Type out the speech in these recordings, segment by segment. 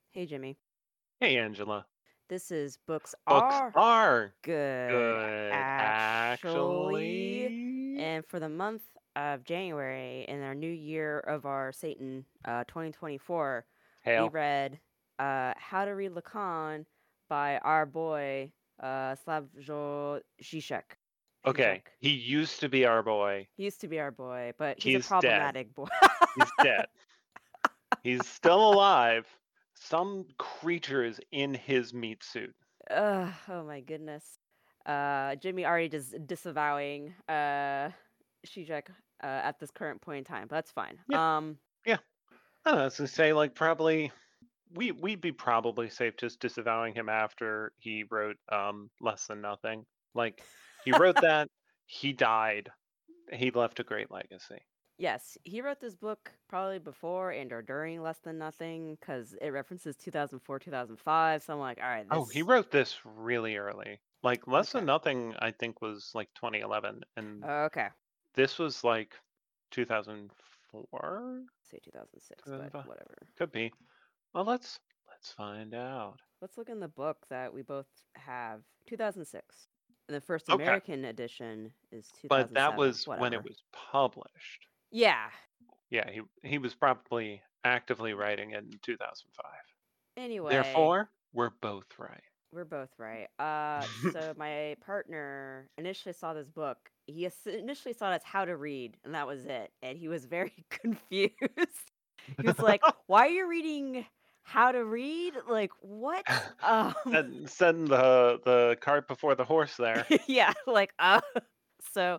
Hey Jimmy, Hey, Angela. this is Books Books Are are Good, good, actually. actually. And for the month of January, in our new year of our Satan 2024, we Hail. read How to Read Lacan by our boy Slavoj Žižek. Okay, Žižek. he used to be our boy. He used to be our boy, but he's a He's dead. problematic boy. He's dead. He's still alive. Some creatures in his meat suit. Oh my goodness. Jimmy already just disavowing Shijek at this current point in time, but that's fine. Yeah, yeah. I don't know, I was gonna say, like, probably we'd be probably safe just disavowing him after he wrote Less Than Nothing. Like, he wrote that, he died, he left a great legacy. Yes, he wrote this book probably before and or during Less Than Nothing because it references 2004, 2005. So I'm like, all right, Oh, he this. wrote this really early. Like Less Okay. Than Nothing, I think was like 2011, and Okay. this was like 2004, Say 2006, but 2005. whatever. Could be. Well, let's find out. Let's look in the book that we both have. 2006. And the first Okay, American edition is but that 2007. was when it Whatever. was published. Yeah. Yeah, he was probably actively writing it in 2005. Anyway, Therefore, we're both right. we're both right. So my partner initially saw this book. Initially saw it as how to read, and that was it. And he was very confused. He was like, "Why are you reading how to read? Like what?" Setting the cart before the horse there. Yeah, like So,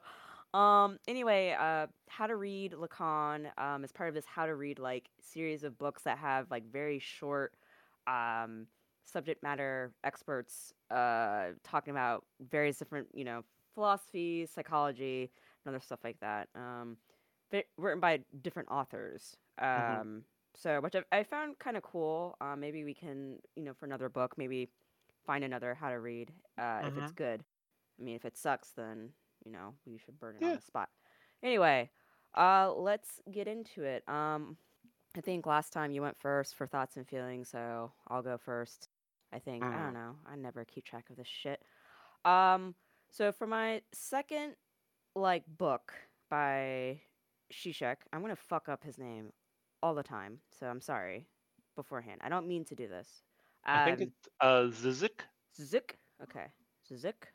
anyway, how to read Lacan is part of this how to read like series of books that have like very short um subject matter experts talking about various different, philosophy, psychology, and other stuff like that. Written by different authors. Hmm. So which I found kind of cool. Maybe we can, for another book, maybe find another how to read if it's Hmm. good. I mean, if it sucks, then we should burn it on Yeah. the spot. Anyway, let's get into it. I think last time you went first for thoughts and feelings, so I'll go first. I think I don't Mm. know. I never keep track of this shit. Um, so for my second like book by Shishak, I'm gonna fuck up his name all the time, so I'm sorry beforehand. I don't mean to do this. I think Um, it's Zizik. Zik. Okay. Zik.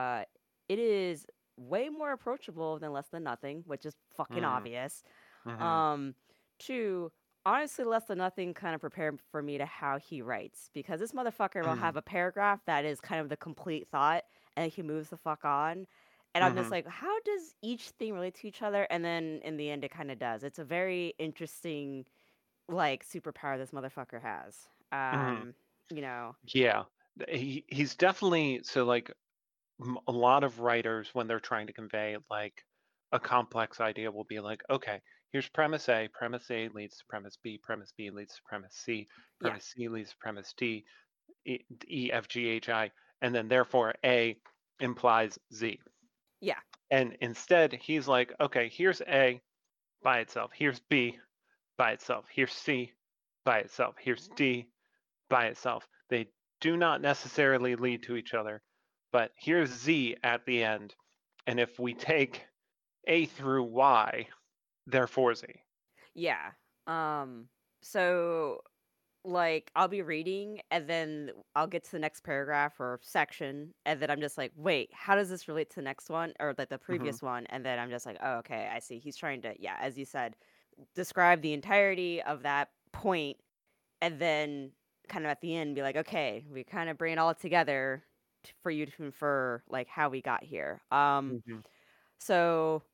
It is way more approachable than Less Than Nothing, which is fucking Mm. obvious. Hmm. Um, Two, honestly, Less Than Nothing kind of prepared for me to how he writes because this motherfucker will have Mm. a paragraph that is kind of the complete thought, and he moves the fuck on. And I'm just Hmm. like, how does each thing relate to each other? And then in the end, it kind of does. It's a very interesting, like, superpower this motherfucker has. Hmm. Um, you know, Yeah, he's definitely so like a lot of writers when they're trying to convey like a complex idea will be like, okay, here's premise A. Premise A leads to premise B. Premise B leads to premise C. yeah, Premise C leads to premise D. F, G, H, I, and then therefore A implies Z. yeah. And instead, he's like, okay, here's A by itself. Here's B by itself. Here's C by itself. Here's D by itself. They do not necessarily lead to each other, but here's Z at the end. And if we take A through Y, therefore Z. Yeah. Um, so like I'll be reading and then I'll get to the next paragraph or section and then I'm just like, "Wait, how does this relate to the next one or like the Hmm. previous one?" And then I'm just like, "Oh, okay, I see. He's trying to, yeah, as you said, describe the entirety of that point and then kind of at the end be like, "Okay, we kind of bring it all together for you to infer like how we got here." Hmm. So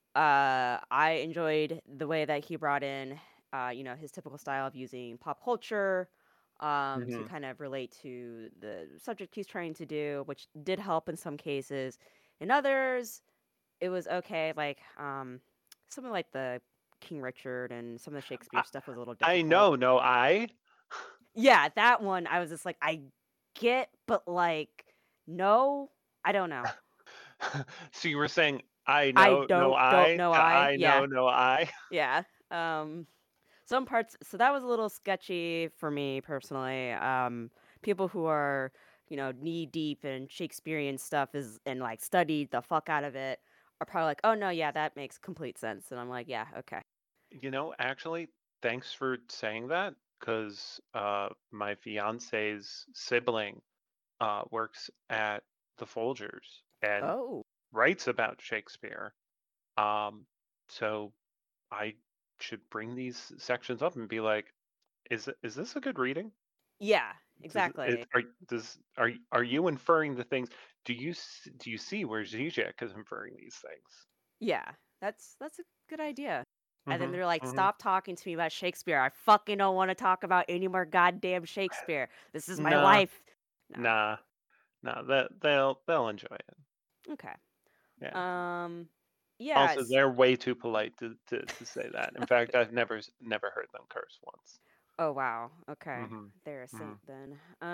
I enjoyed the way that he brought in, his typical style of using pop culture to Hmm. kind of relate to the subject he's trying to do, which did help in some cases. In others, it was okay. Like something like the King Richard and some of the Shakespeare I, stuff was a little I difficult. know, no, I. Yeah, that one I was just like, I get, but like, no, I don't know. So you were saying I I know, no, don't I, know. to I I Yeah, know, no, I. yeah. Um, some parts. So that was a little sketchy for me personally. People who are, knee deep in Shakespearean stuff is and like studied the fuck out of it are probably like, oh no, yeah, that makes complete sense. And I'm like, yeah, okay. Actually, thanks for saying that, because my fiance's sibling works at the Folgers and Oh, writes about Shakespeare. Um, so I should bring these sections up and be like, is this a good reading? yeah, Does it exactly. are you inferring the things? Do you see where Zizek is inferring these things? Yeah, that's a good idea. And then Mm-hmm. they're like, Mm-hmm. "Stop talking to me about Shakespeare. I fucking don't want to talk about any more goddamn Shakespeare. This is my Nah, life." No. nah, nah. That they'll enjoy it. Okay. Yeah. Um. Also, Yes. they're way too polite to say that. In fact, I've never heard them curse once. Oh wow. Okay. Mm-hmm. They're a Mm-hmm. saint then.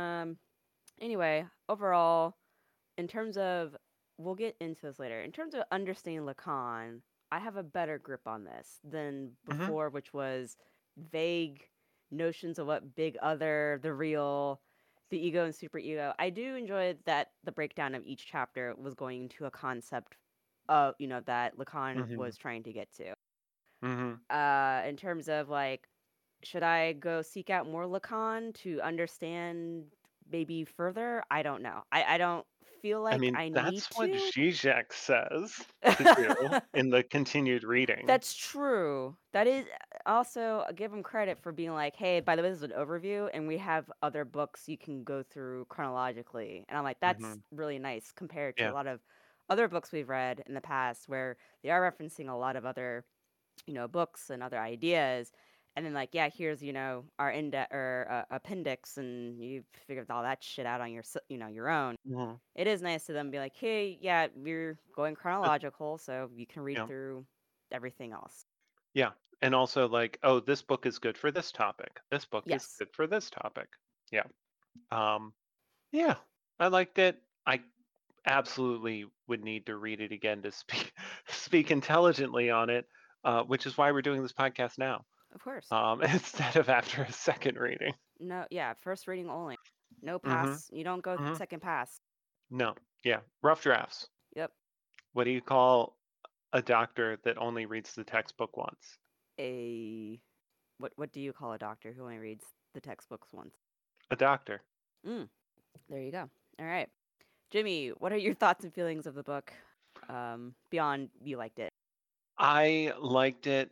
Anyway, overall, in terms of, we'll get into this later. In terms of understanding Lacan, I have a better grip on this than Mm-hmm. before, which was vague notions of what big other, the real, the ego and superego. I do enjoy that the breakdown of each chapter was going to a concept of, that Lacan Mm-hmm. was trying to get to. Mm-hmm. In terms of like, should I go seek out more Lacan to understand maybe further? I don't know. I don't feel I like mean, I need that's what to. Zizek says to do in the continued reading. That's true. That is also give him credit for being like, "Hey, by the way, this is an overview, and we have other books you can go through chronologically." And I'm like, Mm-hmm. "That's really nice compared to a Yeah. lot of other books we've read in the past where they are referencing a lot of other, books and other ideas." And then like, yeah, here's, our index or appendix, and you figured all that shit out on your own. Mm-hmm. It is nice to them be like, "Hey, yeah, we're going But chronological, so you can read yeah, through everything else." yeah, and also like, oh, this book is good for this topic. This book is Yes, good for this topic. Yeah. Um. Yeah, I liked it. I absolutely would need to read it again to speak speak intelligently on it, which is why we're doing this podcast now, of course. instead of after a second reading. No, yeah, first reading only. No Mm-hmm. pass. You don't go Mm-hmm. second pass. No, yeah, rough drafts. Yep. What do you call a doctor that only reads the textbook once? A what do you call a doctor who only reads the textbooks once? A doctor. Mm, there you go. All right. Jimmy, what are your thoughts and feelings of the book? Beyond you liked it. I liked it.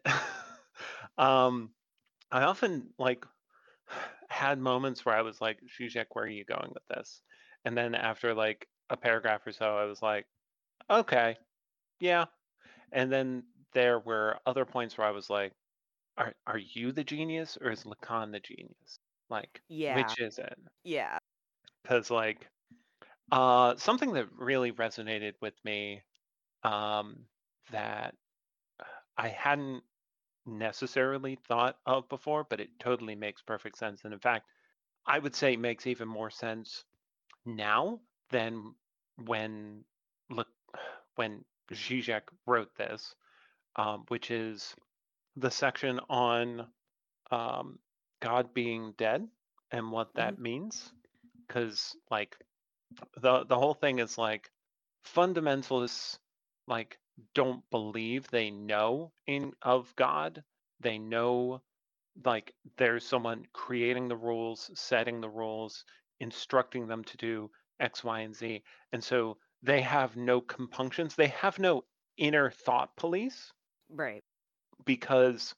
um, I often like had moments where I was like, Zizek, where are you going with this? And then after like a paragraph or so, I was like, okay, yeah. And then there were other points where I was like, are you the genius or is Lacan the genius? Like, Yeah. which is it? Yeah. Because like something that really resonated with me, um, that I hadn't necessarily thought of before, but it totally makes perfect sense. And in fact, I would say makes even more sense now than when look when Zizek wrote this, which is the section on um, God being dead and what Hmm. that means. Because like the whole thing is like fundamentalists like don't believe they know in of God. They know like there's someone creating the rules, setting the rules, instructing them to do X, Y, and Z. And so they have no compunctions. They have no inner thought police Right. because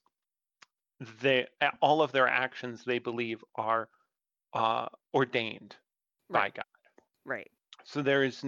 all of their actions they believe are ordained by Right. God. Right. So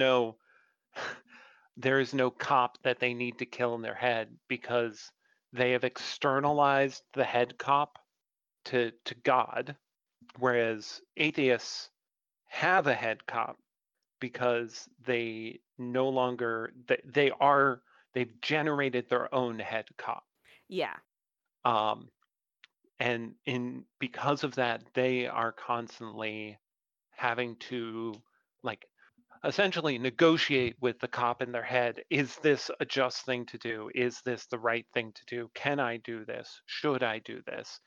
there is no cop that they need to kill in their head because they have externalized the head cop to God, whereas atheists have a head cop because they no longer they've generated their own head cop, Yeah. um, and in because of that they are constantly having to like essentially negotiate with the cop in their head. Is this a just thing to do? Is this the right thing to do? Can I do this? Should I do this?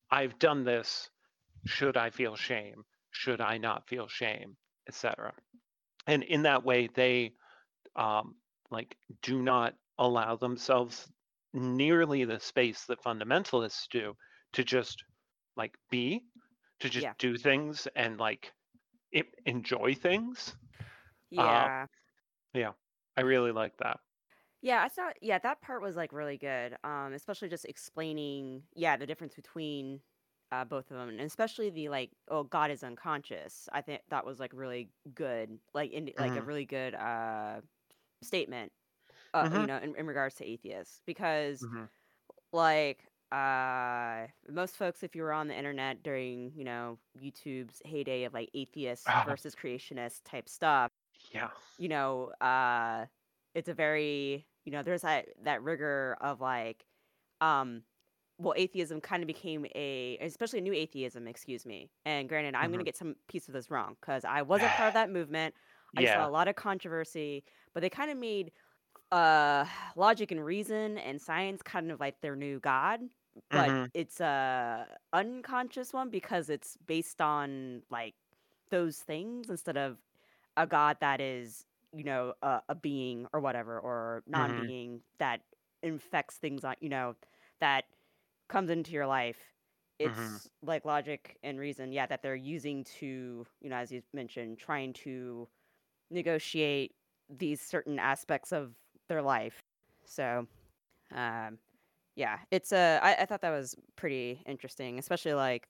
I've done this. Should I feel shame? Should I not feel shame? Etc. And in that way, they um, like do not allow themselves nearly the space that fundamentalists do to just like be, to just Yeah. do things and like enjoy things. Uh, Yeah. yeah, I really like that. Yeah, I thought yeah, that part was, like, really good, especially just explaining, yeah, the difference between, both of them, and especially the, like, "Oh, God is unconscious." I think that was, like, really good, like, like, a Hmm. really good, statement, Hmm. in regards to atheists because, Hmm. like, most folks, if you were on the internet during, YouTube's heyday of, like, atheist versus creationist type stuff, Yeah. you know, it's a very, there's that rigor of like, um, well, atheism kind of became especially new atheism, excuse me. And granted, I'm gonna Hmm. get some piece of this wrong because I wasn't part of that movement. I saw Yeah. a lot of controversy, but they kind of made logic and reason and science kind of like their new god, but Hmm. it's a unconscious one because it's based on like those things instead of a god that is, a being or whatever, or Hmm. non-being that infects things on, that comes into your life. Hmm. It's like logic and reason, yeah, that they're using to, as you mentioned, trying to negotiate these certain aspects of their life. So, um, yeah, I thought that was pretty interesting, especially like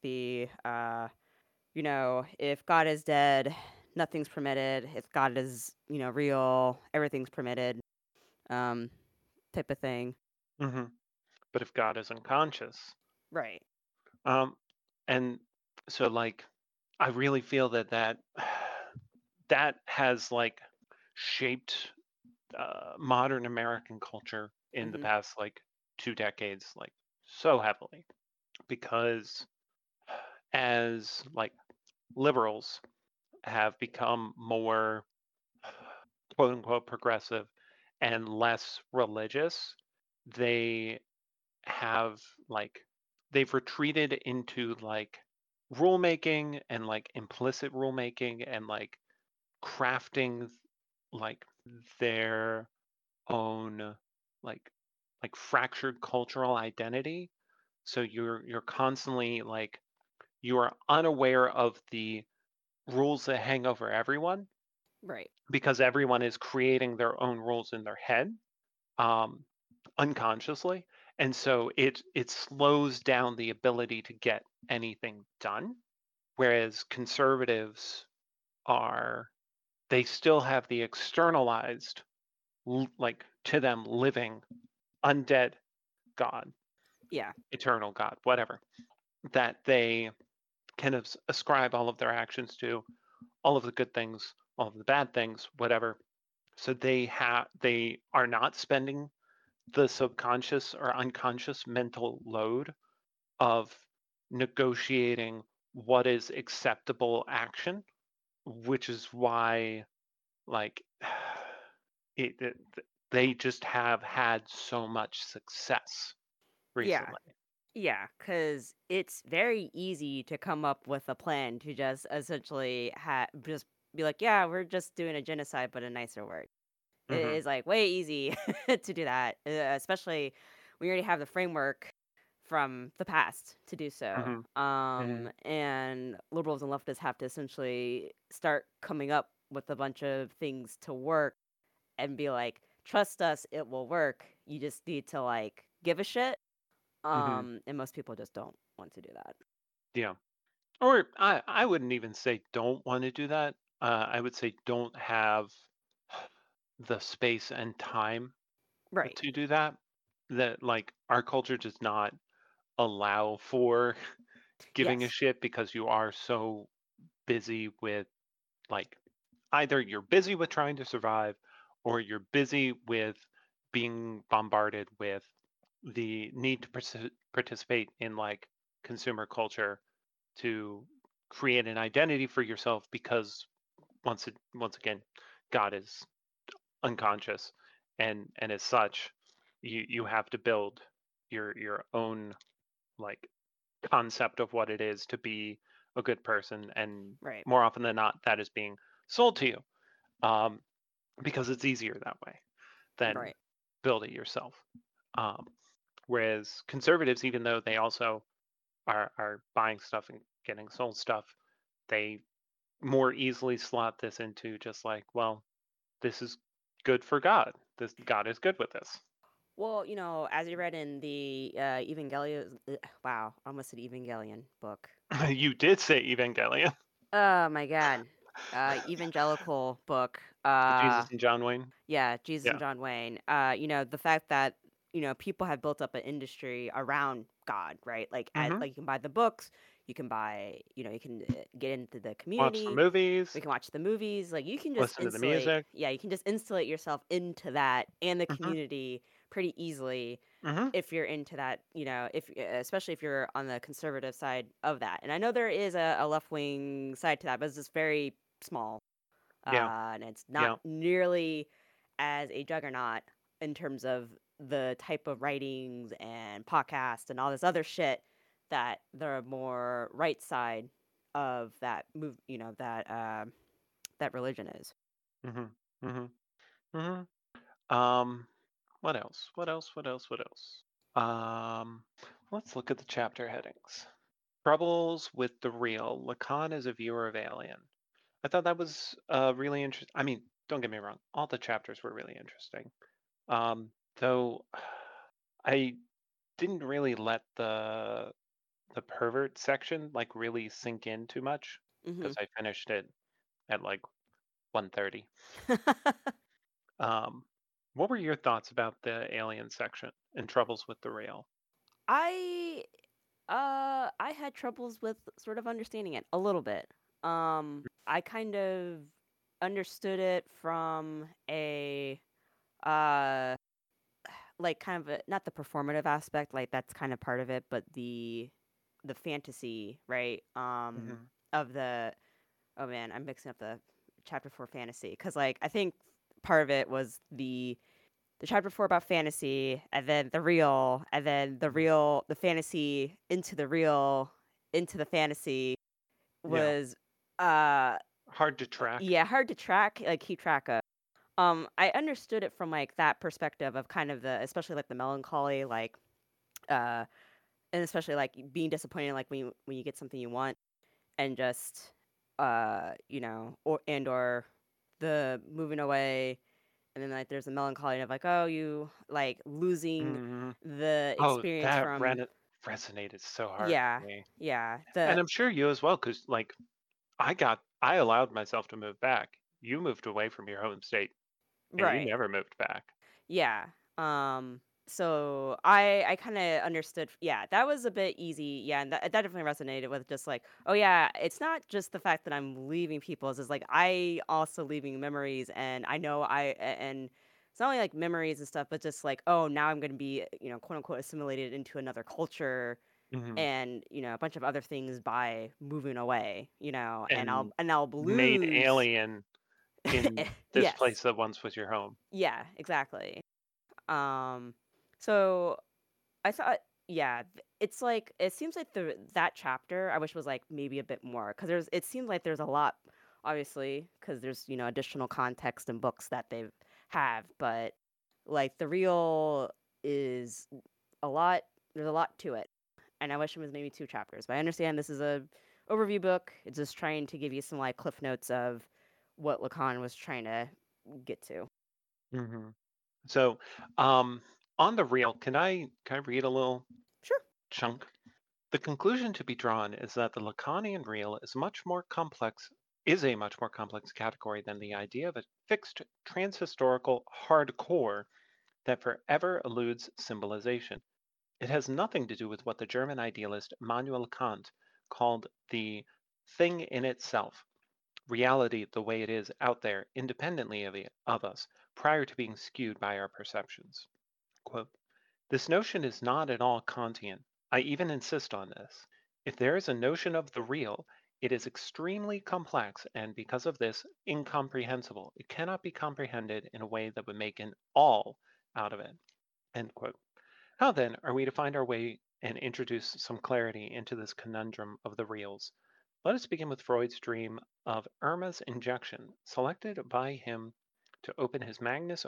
if God is dead, nothing's permitted. If God is, real, everything's permitted, um, type of thing. Hmm. But if God is unconscious, Right. um, and so like, I really feel that that has like shaped modern American culture in the Mhm. past like 2 decades, like so heavily, because as like liberals have become more quote unquote progressive and less religious, they have like they've retreated into like rulemaking and like implicit rulemaking and like crafting like their own like fractured cultural identity. So you're constantly like you are unaware of the rules that hang over everyone Right. because everyone is creating their own rules in their head, um, unconsciously, and so it slows down the ability to get anything done. Whereas conservatives are they still have the externalized like to them living undead God, Yeah. eternal God, whatever, that they can ascribe all of their actions to, all of the good things, all of the bad things, whatever. So they are not spending the subconscious or unconscious mental load of negotiating what is acceptable action, which is why like it they just have had so much success Yeah. recently. Yeah, because it's very easy to come up with a plan to just essentially just be like, yeah, we're just doing a genocide, but a nicer word. It Hmm. is like way easy to do that, especially when you already have the framework from the past to do so. Hmm. Hmm. And liberals and leftists have to essentially start coming up with a bunch of things to work and be like, trust us, it will work. You just need to like give a shit. Hmm. And most people just don't want to do that. Yeah. Or I wouldn't even say don't want to do that. I would say don't have the space and time Right. to do that. That like our culture does not allow for giving a Yes. shit because you are so busy with like either you're busy with trying to survive or you're busy with being bombarded with the need to participate in like consumer culture to create an identity for yourself because once again God is unconscious and as such you have to build your own like concept of what it is to be a good person, and Right. more often than not, that is being sold to you, um, because it's easier that way than Right. build it yourself. Um, Whereas conservatives, even though they also are buying stuff and getting sold stuff, they more easily slot this into just like, well, this is good for God. This God is good with this. Well, as you read in the Evangelion, wow, I almost said Evangelion book. You did say Evangelion. Oh my God. Evangelical book. Jesus and John Wayne. Yeah, Jesus and Yeah. John Wayne. The fact that people have built up an industry around God, right? Hmm. Like you can buy the books, you can buy, you can get into the Watch the community, we movies, can watch the movies. Like you can just listen to the music. you can just insulate yourself into that and the Hmm. community pretty easily Hmm. if you're into that. If especially if you're on the conservative side of that. And I know there is a left wing side to that, but it's just very small, Yeah. and it's not Yeah. nearly as a juggernaut in terms of the type of writings and podcasts and all this other shit that the more right side of that move, that religion is. Hmm. Hmm. Hmm. Um, what else? What else? What else? What else? Um, let's look at the chapter headings. Troubles with the real. Lacan is a viewer of Alien. I thought that was really interesting. I mean, don't get me wrong, all the chapters were really interesting. Though I didn't really let the pervert section like really sink in too much Hmm. because I finished it at like 1:30. Um, what were your thoughts about the alien section and troubles with the rail? I I had troubles with sort of understanding it a little bit. I kind of understood it from a uh like kind of not the performative aspect, like that's kind of part of it, but the fantasy, right? Hmm. Of the oh man, I'm mixing up the chapter 4 fantasy because like I think part of it was the chapter 4 about fantasy, and then the real, and then the fantasy into the real, into the fantasy Yeah, was, uh, hard to track. yeah, hard to track, like, keep track of. I understood it from, like, that perspective of kind of the especially, like, the melancholy, like, uh, and especially, like, being disappointed, like, when you get something you want and just, or the moving away. And then, like, there's a melancholy of, like, oh, you, like, losing Hmm. the Oh, experience that from. resonated so hard Yeah, with me, yeah, and I'm sure you as well, because like I allowed myself to move back. You moved away from your home state, and you right, never moved back. yeah, so I kinda understood yeah, that was a bit easy, yeah, and that definitely resonated with just, like, oh, yeah, it's not just the fact that I'm leaving people, it's just, like, I also leaving memories, and I know and it's not only, like, memories and stuff, but just, like, oh, now I'm gonna be, quote, unquote, "assimilated into another culture," Hmm. and a bunch of other things by moving away, and And I'll made lose. alien in this Yes. place that once was your home. Yeah, exactly. Um, so I thought, yeah, it's like it seems like that chapter I wish was like maybe a bit more because it seems like there's a lot, obviously, because there's additional context and books that they have, but like the real is a lot. There's a lot to it, and I wish it was maybe two chapters. But I understand this is a overview book. It's just trying to give you some like cliff notes of what Lacan was trying to get to. Hmm. So, um, on the real, can I read a little Sure. chunk? The conclusion to be drawn is that the Lacanian real is a much more complex category than the idea of a fixed transhistorical hardcore that forever eludes symbolization. It has nothing to do with what the German idealist Immanuel Kant called the thing in itself, reality the way it is out there, independently of us, prior to being skewed by our perceptions. Quote, this notion is not at all Kantian. I even insist on this. If there is a notion of the real, it is extremely complex and, because of this, incomprehensible. It cannot be comprehended in a way that would make an all out of it. End quote. How then are we to find our way and introduce some clarity into this conundrum of the reals. Let us begin with Freud's dream of Irma's injection, selected by him to open his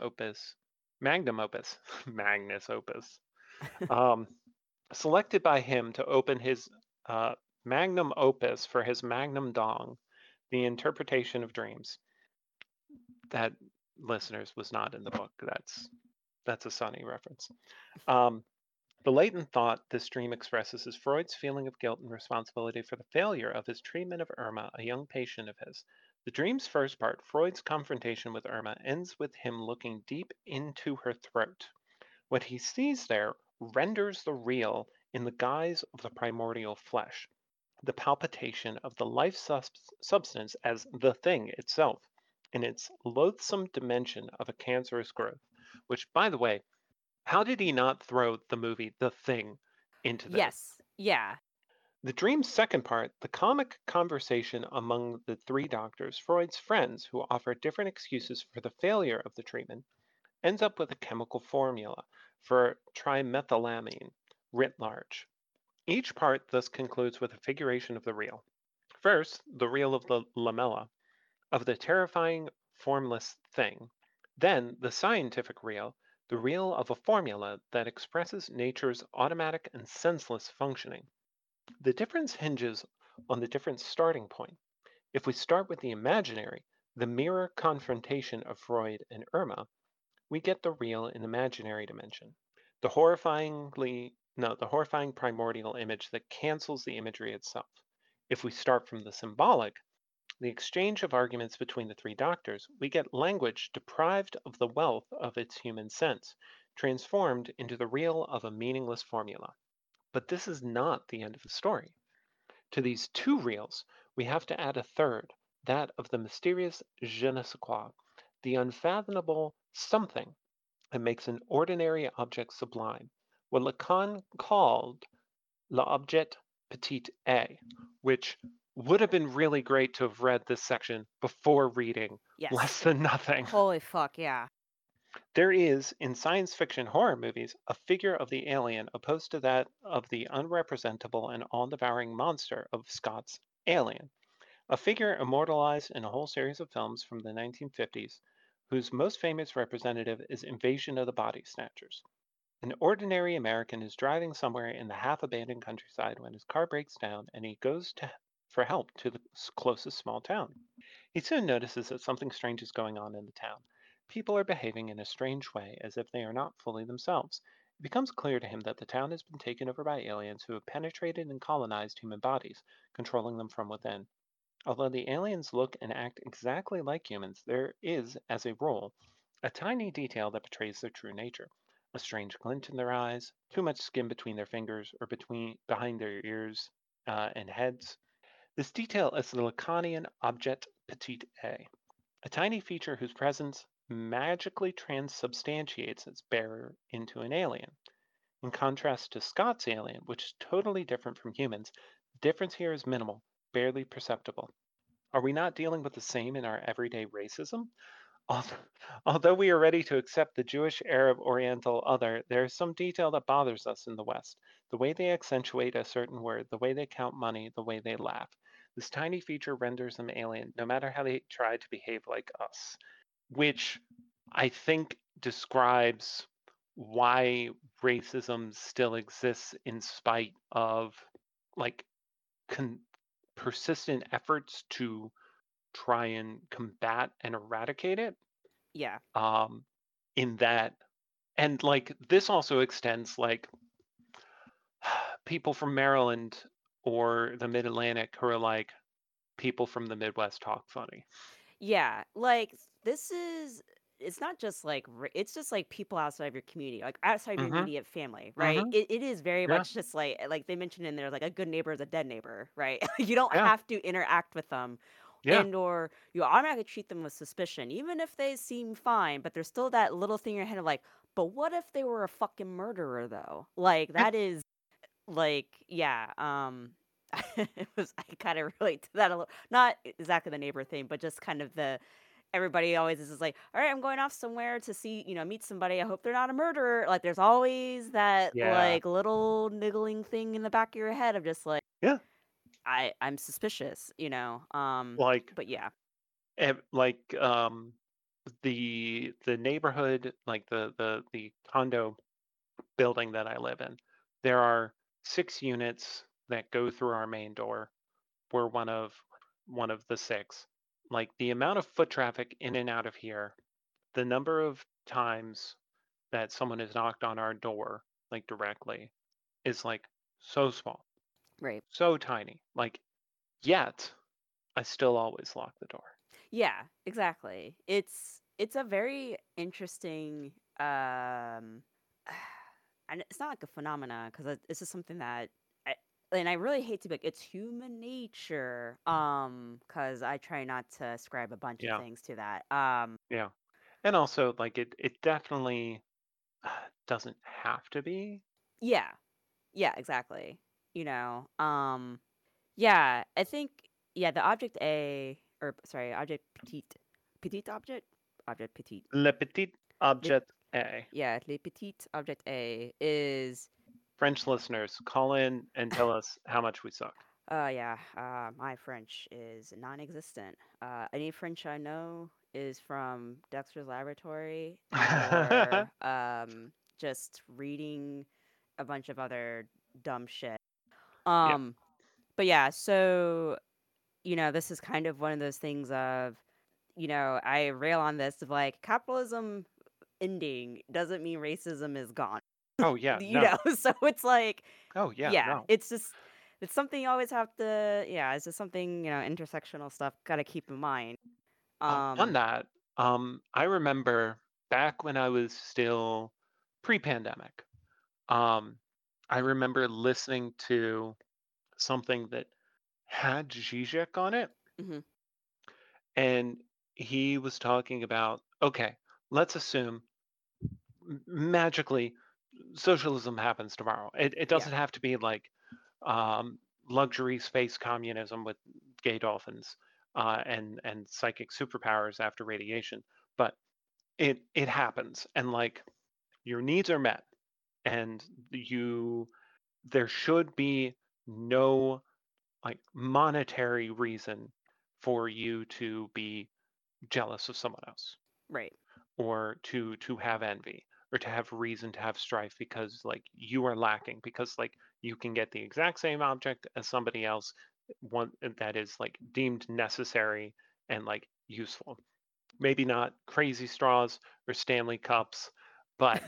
magnum opus, magnus opus, um, selected by him to open his uh, magnum opus for his magnum dong, the interpretation of dreams. That, listeners, was not in the book. That's a Sonny reference. Um, the latent thought this dream expresses is Freud's feeling of guilt and responsibility for the failure of his treatment of Irma, a young patient of his. The dream's first part, Freud's confrontation with Irma, ends with him looking deep into her throat. What he sees there renders the real in the guise of the primordial flesh, the palpitation of the life substance as the thing itself, in its loathsome dimension of a cancerous growth. Which, by the way, how did he not throw the movie The Thing into this? Yes. Yeah. The dream's second part, the comic conversation among the three doctors, Freud's friends who offer different excuses for the failure of the treatment, ends up with a chemical formula for trimethylamine writ large. Each part thus concludes with a figuration of the real. First, the real of the lamella, of the terrifying formless thing. Then, the scientific real, the real of a formula that expresses nature's automatic and senseless functioning. The difference hinges on the different starting point. If we start with the imaginary, the mirror confrontation of Freud and Irma, we get the real and imaginary dimension. The the horrifying primordial image that cancels the imagery itself. If we start from the symbolic, the exchange of arguments between the three doctors, we get language deprived of the wealth of its human sense, transformed into the real of a meaningless formula. But this is not the end of the story. To these two reals, we have to add a third, that of the mysterious je ne sais quoi, the unfathomable something that makes an ordinary object sublime, what Lacan called l'objet petit a, which would have been really great to have read this section before reading Yes. Less Than Nothing. Holy fuck, yeah. There is, in science fiction horror movies, a figure of the alien opposed to that of the unrepresentable and all devouring monster of Scott's Alien, a figure immortalized in a whole series of films from the 1950s, whose most famous representative is Invasion of the Body Snatchers. An ordinary American is driving somewhere in the half abandoned countryside when his car breaks down and he goes for help to the closest small town. He soon notices that something strange is going on in the town. People are behaving in a strange way as if they are not fully themselves. It becomes clear to him that the town has been taken over by aliens who have penetrated and colonized human bodies, controlling them from within. Although the aliens look and act exactly like humans, there is, as a rule, a tiny detail that betrays their true nature. A strange glint in their eyes, too much skin between their fingers or behind their ears and heads. This detail is the Lacanian objet petit a tiny feature whose presence magically transubstantiates its bearer into an alien. In contrast to Scott's alien, which is totally different from humans, the difference here is minimal, barely perceptible. Are we not dealing with the same in our everyday racism? Al- Although we are ready to accept the Jewish, Arab, Oriental other, there is some detail that bothers us in the West. The way they accentuate a certain word, the way they count money, the way they laugh. This tiny feature renders them alien, no matter how they try to behave like us, which I think describes why racism still exists in spite of like con- persistent efforts to try and combat and eradicate it. Yeah. um in that, and like this also extends like people from Maryland or the mid-Atlantic who are like people from the Midwest talk funny. Yeah, like, this is it's not just, like, it's just, like, people outside of your community, like, outside of your Mhm. immediate family, right? Mhm. It is very Yeah. much just, like they mentioned in there, like, a good neighbor is a dead neighbor, right? You don't Yeah. have to interact with them, Yeah. and or you automatically treat them with suspicion, even if they seem fine, but there's still that little thing in your head of, like, "But what if they were a fucking murderer, though?" Like, Yeah. that is like, yeah, it was I kinda relate to that a little not exactly the neighbor thing, but just kind of the everybody always is just like, "All right, I'm going off somewhere to see, meet somebody. I hope they're not a murderer." Like, there's always that Yeah. like little niggling thing in the back of your head of just like, Yeah. I'm suspicious, Like, but yeah. like the neighborhood, like the condo building that I live in, there are 6 units that go through our main door. We're one of the six. Like the amount of foot traffic in and out of here, the number of times that someone has knocked on our door, like directly, is like so small, Right. so tiny. Like, yet I still always lock the door. Yeah, exactly. It's a very interesting and it's not like a phenomena because it's just something that and I really hate to be like it's human nature because I try not to ascribe a bunch of Yeah, things to that. yeah. And also, like it definitely doesn't have to be. Yeah. Yeah, exactly. You know, yeah, I think yeah, the object A or sorry, object petite object petite. Le petit Le, objet A. yeah, le petit object A is French listeners, call in and tell us how much we suck. yeah, my French is non-existent. Any French I know is from Dexter's Laboratory or just reading a bunch of other dumb shit. Yeah. Um, but yeah, so this is kind of one of those things of, I rail on this of like capitalism ending doesn't mean racism is gone. Oh yeah. No. So it's like, Oh yeah. yeah, No. it's something you always have to, yeah, it's just something, intersectional stuff got to keep in mind. On Um, that, I remember back when I was still pre-pandemic. Um, I remember listening to something that had Zizek on it, mhm, and he was talking about, okay, let's assume magically socialism happens tomorrow. It yeah, doesn't have to be like um, luxury space communism with gay dolphins and psychic superpowers after radiation, but it happens, and like your needs are met, and you there should be no like monetary reason for you to be jealous of someone else right. or to have envy or to have reason to have strife because like you are lacking because like you can get the exact same object as somebody else, one that is like deemed necessary and like useful, maybe not crazy straws or Stanley cups, but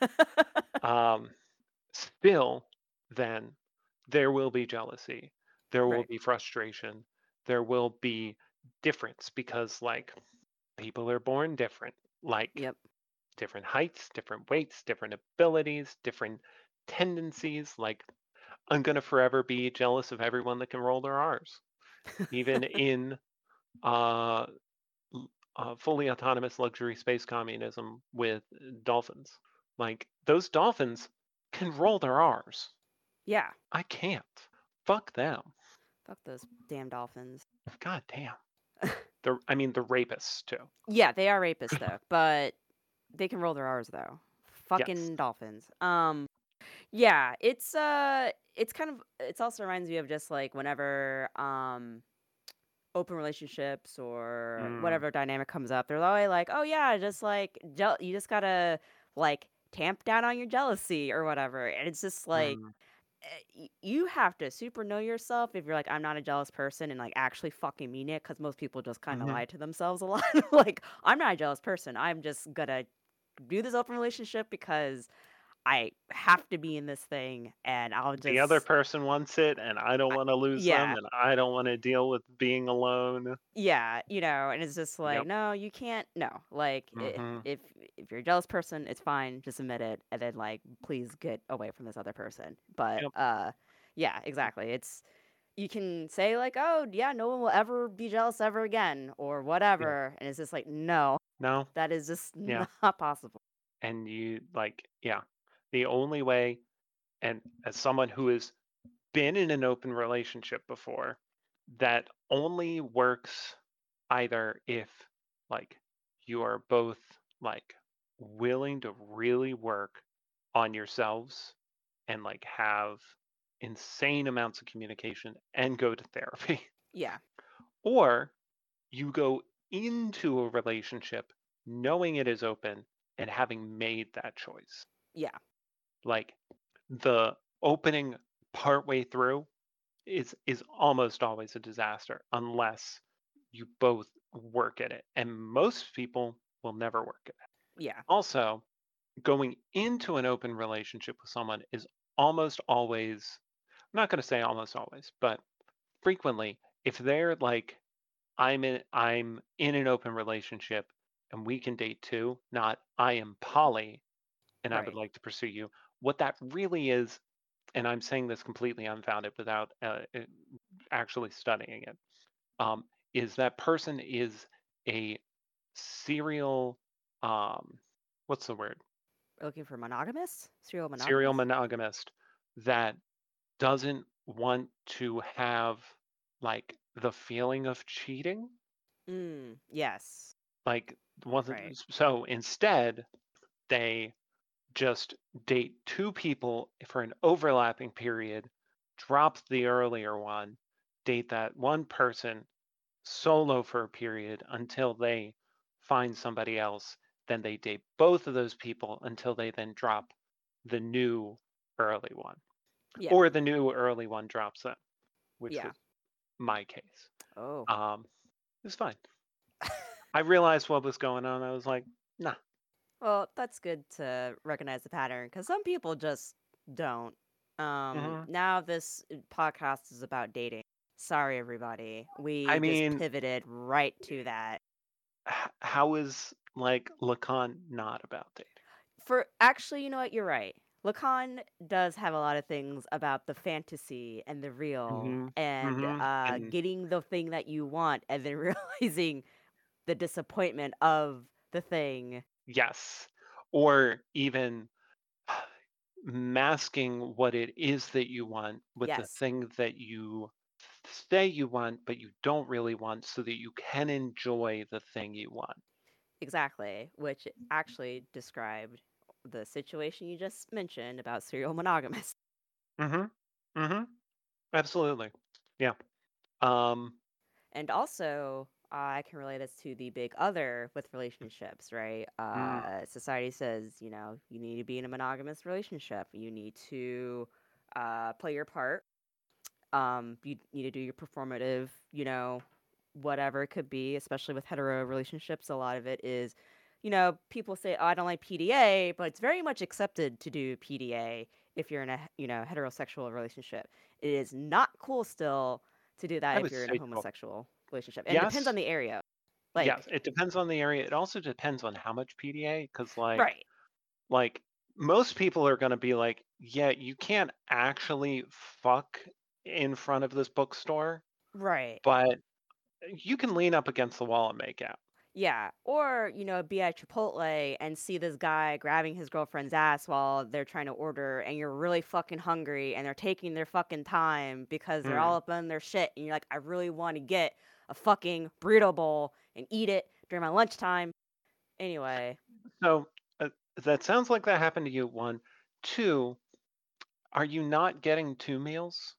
um still then there will be jealousy, there will Right. be frustration, there will be difference because like people are born different, like Yep. different heights, different weights, different abilities, different tendencies. Like, I'm going to forever be jealous of everyone that can roll their R's, even in uh, fully autonomous luxury space communism with dolphins. Like, those dolphins can roll their R's. Yeah. I can't. Fuck them. Fuck those damn dolphins. God damn. I mean, the rapists, too. Yeah, they are rapists though, but they can roll their R's though. Yes. Fucking dolphins. Yeah, it's kind of it's also reminds me of just like whenever open relationships or Mm, whatever dynamic comes up, they're always like, "Oh yeah, just like you just got to like tamp down on your jealousy or whatever." And it's just like mm, you have to super know yourself if you're like, "I'm not a jealous person," and like actually fucking mean it cuz most people just kind of hmm lie to themselves a lot. Like, "I'm not a jealous person. I'm just going to do this open relationship because I have to be in this thing and I'll The other just person wants it, and I don't I want to lose them, yeah, and I don't want to deal with being alone. yeah, and it's just like, Yep. "No, you can't no." Like, Hmm. if you're a jealous person, it's fine, just admit it, and then, like, please get away from this other person. But, Yep. yeah, exactly. It's you can say like, "Oh, yeah, no one will ever be jealous ever again," or Yeah. whatever, and it's just like, "No, No. that is just Yeah. not possible." And you like, yeah. The only way, and as someone who has been in an open relationship before, that only works either if Like you are both like willing to really work on yourselves and like have insane amounts of communication and go to therapy. Yeah. Or you go into a relationship knowing it is open and having made that choice. Yeah. Like the opening partway through is almost always a disaster unless you both work at it. And most people will never work at it. Yeah. Also, going into an open relationship with someone is almost always, I'm not going to say almost always, but frequently, if they're like, I'm in an open relationship and we can date too, not I am poly and I would Right. like to pursue you. What that really is, and I'm saying this completely unfounded without actually studying it, is that person is a serial, um, what's the word? Looking for monogamous? Serial Serial monogamous? monogamist that doesn't want to have like the feeling of cheating. Yes. Like, wasn't Right. so instead, they just date two people for an overlapping period, drop the earlier one, date that one person solo for a period until they find somebody else. Then they date both of those people until they then drop the new early one, Yeah. or the new early one drops them, which Yeah. was my case. Oh. Um, it was fine. I realized what was going on. I was like, nah. Well, that's good to recognize the pattern because some people just don't. Hmm. Now this podcast is about dating. Sorry, everybody. I We just mean, pivoted right to that. how is like Lacan not about dating? For actually, you know what? You're right. Lacan does have a lot of things about the fantasy and the real Hmm. and Hmm. And getting the thing that you want and then realizing the disappointment of the thing. yes, or even masking what it is that you want with the Yes, thing that you say you want, but you don't really want, so that you can enjoy the thing you want. exactly. Which actually described the situation you just mentioned about serial monogamous. Hmm. Hmm. Absolutely. Yeah. Um, And also, I can relate this to the big other with relationships, right? mm, Society says, you need to be in a monogamous relationship. You need to play your part. You need to do your performative, whatever it could be, especially with hetero relationships. A lot of it is, people say, oh, I don't like PDA, but it's very much accepted to do PDA if you're in a, heterosexual relationship. It is not cool still to do that I if would you're in a say so. homosexual relationship. And it depends on Yes. the area. Yes. Like, It depends on the area. It also depends on how much PDA, because like, right, like most people are going to be like, yeah, you can't actually fuck in front of this bookstore, right. but you can lean up against the wall and make out. Yeah, or, be at Chipotle and see this guy grabbing his girlfriend's ass while they're trying to order, and you're really fucking hungry, and they're taking their fucking time because they're all Mm. up on their shit, and you're like, I really want to get a fucking burrito bowl and eat it during my lunchtime. Anyway, So that sounds like that happened to you. One, two. Are you not getting two meals?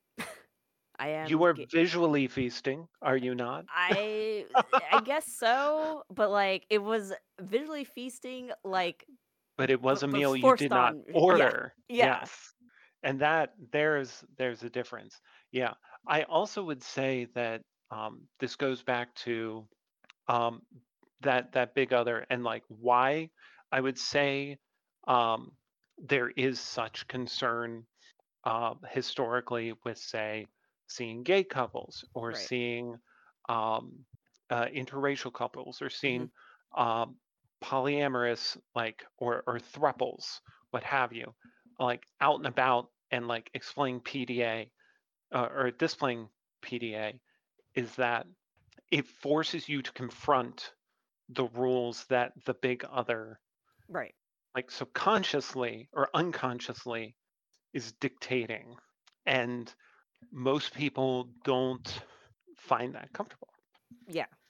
I You am. are visually feasting, are you not? I I guess so, but like it was visually feasting, like But it was a but meal you forced did not on. Yeah, order. yeah, Yes. And that there's a difference. Yeah. I also would say that this goes back to um, that big other and like why I would say um, there is such concern historically with say seeing gay couples or right. seeing um, interracial couples or Hmm. seeing um, polyamorous like or thruples, what have you, like out and about and like explaining PDA or displaying PDA is that it forces you to confront the rules that the big other, Right. like subconsciously or unconsciously, is dictating. And most people don't find that comfortable. Yeah.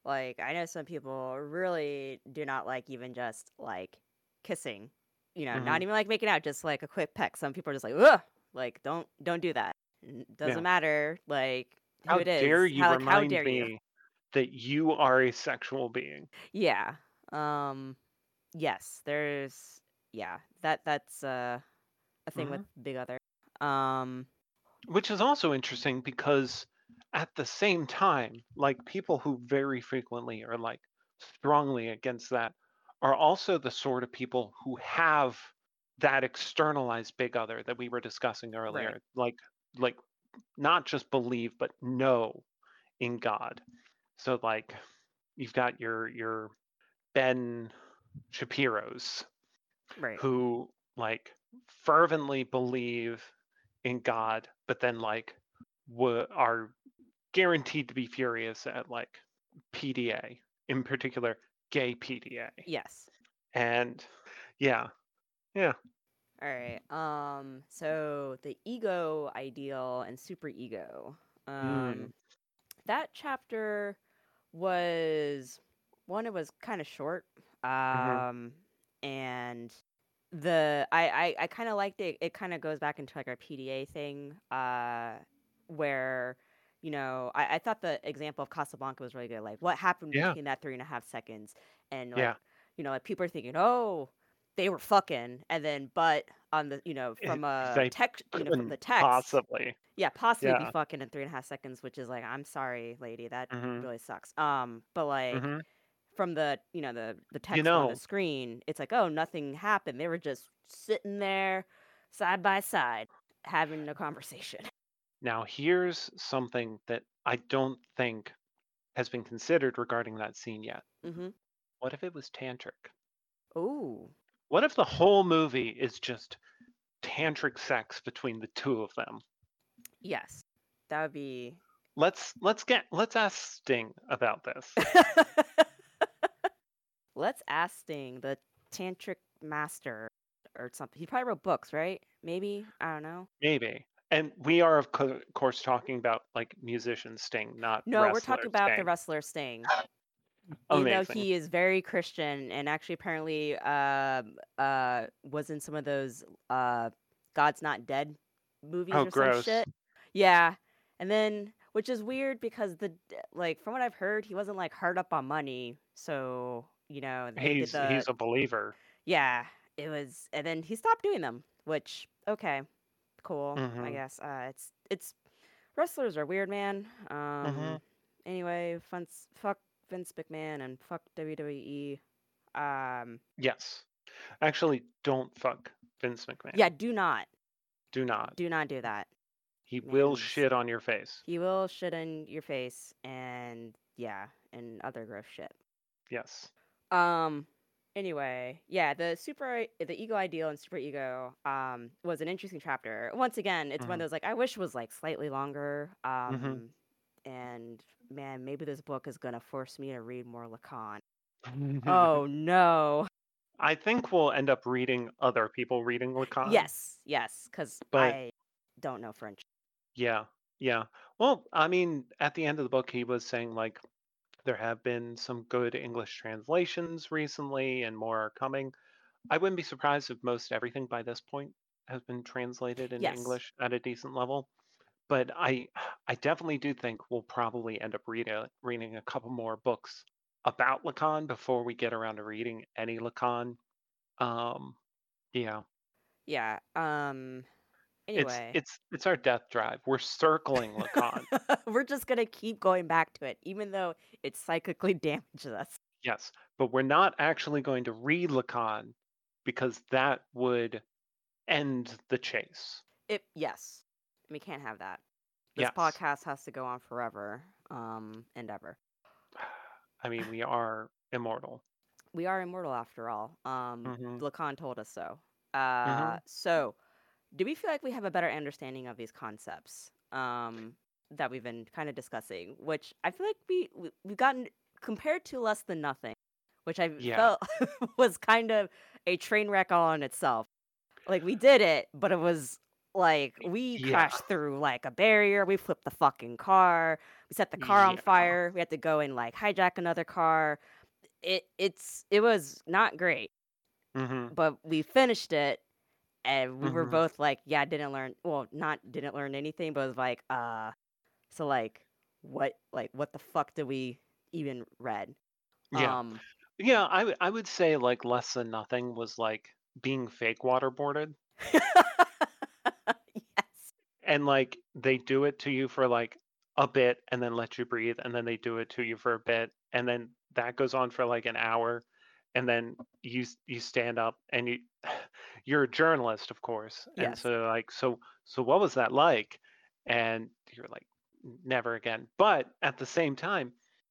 Like, I know some people really do not like even just like kissing, Hmm. not even like making out, just like a quick peck. Some people are just like, ugh, like don't do that. Doesn't Yeah. matter like who How it dare is. you How remind dare you? me that you are a sexual being? Yeah. Um. Yes. There's. Yeah. That's a thing with Hmm. Big Other. Um. Which is also interesting because at the same time, like people who very frequently are like strongly against that are also the sort of people who have that externalized big other that we were discussing Right. earlier. Like not just believe but know in God. So like you've got your Ben Shapiro's Right. who like fervently believe in God, but then like are guaranteed to be furious at like PDA, in particular gay PDA. Yes. And yeah, yeah. All right. So the ego ideal and superego. Mm, That chapter was one. It was kind of short. hmm. And I kind of liked it. It kind of goes back into like our PDA thing. Where. I thought the example of Casablanca was really good. Like, what happened Yeah, between that 3.5 seconds, and like, yeah. people are thinking, oh, they were fucking, and then but on the from a They text from couldn't the text, possibly. yeah, possibly be Yeah. fucking in 3.5 seconds, which is like, I'm sorry, lady, that Hmm. really sucks. But like Hmm. from the the You text on the know, screen, it's like, oh, nothing happened. They were just sitting there side by side having a conversation. now here's something that I don't think has been considered regarding that scene yet. Mm-hmm. What if it was tantric? Ooh, What if the whole movie is just tantric sex between the two of them? yes, that would be. Let's ask Sting about this. Let's ask Sting, the tantric master or something. He probably wrote books, right? Maybe, I don't know. Maybe. And we are of course talking about like musician Sting, not No, we're wrestler talking about the Sting. wrestler Sting. Even though Amazing. he is very Christian and actually apparently was in some of those God's Not Dead movies Oh, or some gross. shit. Yeah. And then which is weird because like from what I've heard, he wasn't like hard up on money. So, they did the He's a believer. yeah, it was and then he stopped doing them, which okay, cool, I Hmm. guess. It's wrestlers are weird, man. Hmm. Anyway, fuck Vince McMahon and fuck WWE. Um, Yes. Actually, don't fuck Vince yeah, McMahon. Do not. do not do that. He will Man's shit on your face. he will shit in your face and yeah, and other gross shit. Yes. Um, anyway, yeah, the ego ideal and super ego was an interesting chapter. Once again, it's one Hmm. of those like I wish was like slightly longer. Hmm. And man, maybe this book is gonna force me to read more Lacan. Oh no. I think we'll end up reading other people reading Lacan, Yes, because but I don't know French. yeah, yeah. Well, I mean, at the end of the book, he was saying like there have been some good English translations recently, and more are coming. I wouldn't be surprised if most everything by this point has been translated into Yes. English at a decent level. But I definitely do think we'll probably end up reading a couple more books about Lacan before we get around to reading any Lacan. Um, yeah, Yeah. it's Anyway. it's it's our death drive. We're circling Lacan. We're just gonna keep going back to it, even though it psychically damages us. Yes, but we're not actually going to read Lacan because that would end the chase. Yes. We can't have that. This Yes. podcast has to go on forever. And ever. I mean, we are immortal. We are immortal after all. Hmm. Lacan told us so. Hmm. So do we feel like we have a better understanding of these concepts that we've been kind of discussing? Which I feel like we've gotten compared to Less Than Nothing, which I Yeah. felt was kind of a train wreck all in itself. Like we did it, but it was Like, we Yeah. crashed through, like, a barrier, we flipped the fucking car, we set the car on Yeah. fire, we had to go and, like, hijack another car. It was not great, Mhm. but we finished it, and we were Mhm. both like, "Yeah, didn't learn," well, not didn't learn anything, but it was like, so, what the fuck did we even read?" Yeah. Um Yeah, I would say, like, Less Than Nothing was, like, being fake waterboarded, Yes. and, like, they do it to you for, like, a bit and then let you breathe, and then they do it to you for a bit, and then that goes on for, like, an hour, and then you stand up and you're a journalist, of course, and Yes. so, like, "So what was that like?" And you're like, "Never again." But at the same time,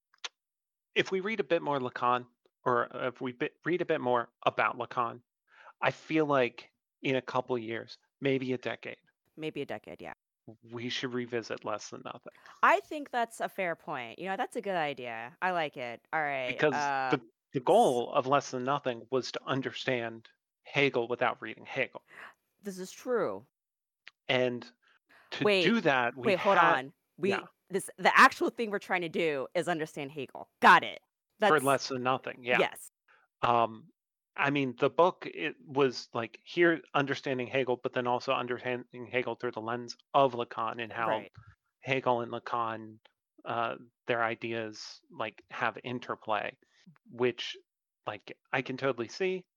if we read a bit more Lacan, or if we read a bit more about Lacan, I feel like in a couple years, maybe a decade, Maybe a decade, yeah. we should revisit Less Than Nothing, I think that's a fair point. That's a good idea. I like it. Alright, because the s goal of Less Than Nothing was to understand Hegel without reading Hegel, this is true. and to Wait, do that, we wait, hold had on. yeah, The actual thing we're trying to do is understand Hegel. Got it. for That's Less Than Nothing, yeah. yes. Um, I mean, the book, it was like here understanding Hegel, but then also understanding Hegel through the lens of Lacan, and how Right. Hegel and Lacan, uh, their ideas like have interplay, which like I can totally see,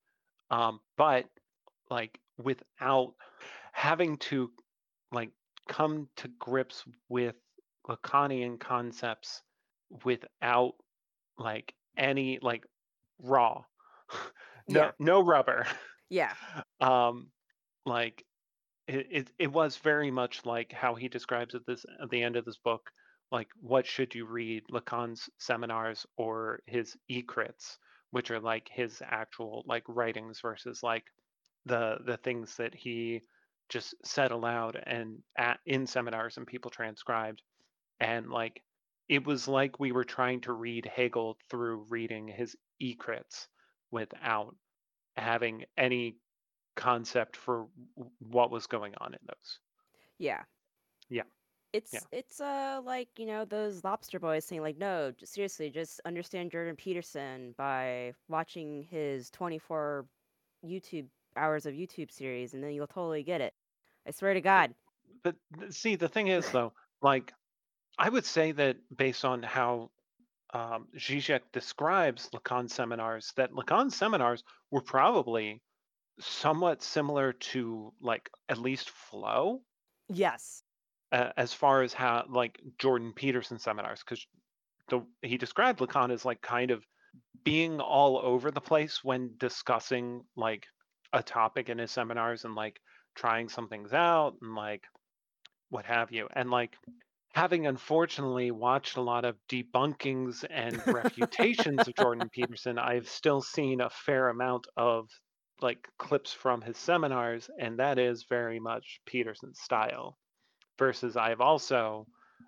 but like without having to like come to grips with Lacanian concepts without like any like raw, Yeah. no rubber. Yeah. um like it was very much like how he describes it this at the end of this book, like what should you read, Lacan's seminars or his ecrits, which are like his actual like writings versus like the things that he just said aloud and in seminars and people transcribed. And like it was like we were trying to read Hegel through reading his ecrits without having any concept for what was going on in those. Yeah. Yeah, yeah. It's like, those lobster boys saying like, "No, seriously, just understand Jordan Peterson by watching his 24 YouTube hours of YouTube series and then you'll totally get it." I swear to God. But see, the thing is, though, like I would say that based on how Zizek describes Lacan seminars, that Lacan seminars were probably somewhat similar to like at least flow, Yes. as far as how like Jordan Peterson seminars, because he described Lacan as like kind of being all over the place when discussing like a topic in his seminars, and like trying some things out and like what have you. And like having unfortunately watched a lot of debunkings and refutations of Jordan Peterson, I've still seen a fair amount of like clips from his seminars, and that is very much Peterson's style. Versus I've also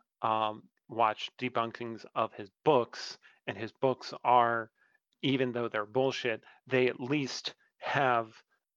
watched debunkings of his books, and his books are, even though they're bullshit, they at least have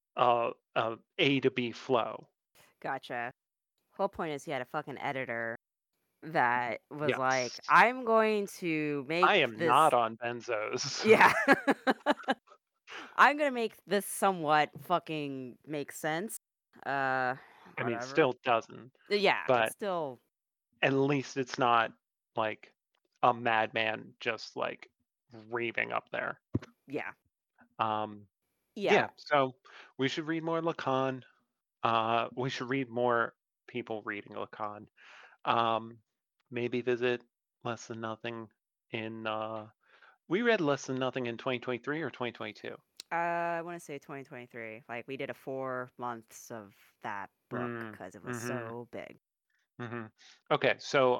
a A to B flow. Gotcha. Whole point is he had a fucking editor that was like, Yes. "I'm going to I make am not this." on benzos. Yeah. "I'm gonna make this somewhat fucking make sense." Uh, I mean, whatever. still doesn't, Yeah, but but still, at least it's not like a madman just like raving up there. yeah. Um, Yeah. yeah, so we should read more Lacan. We should read more people reading Lacan. Um, maybe visit Less Than Nothing in. We read Less Than Nothing in 2023 or 2022. I wanna say 2023. Like, we did a 4 months of that book Mm, because it was mm-hmm, so big. mm-hmm. Okay, so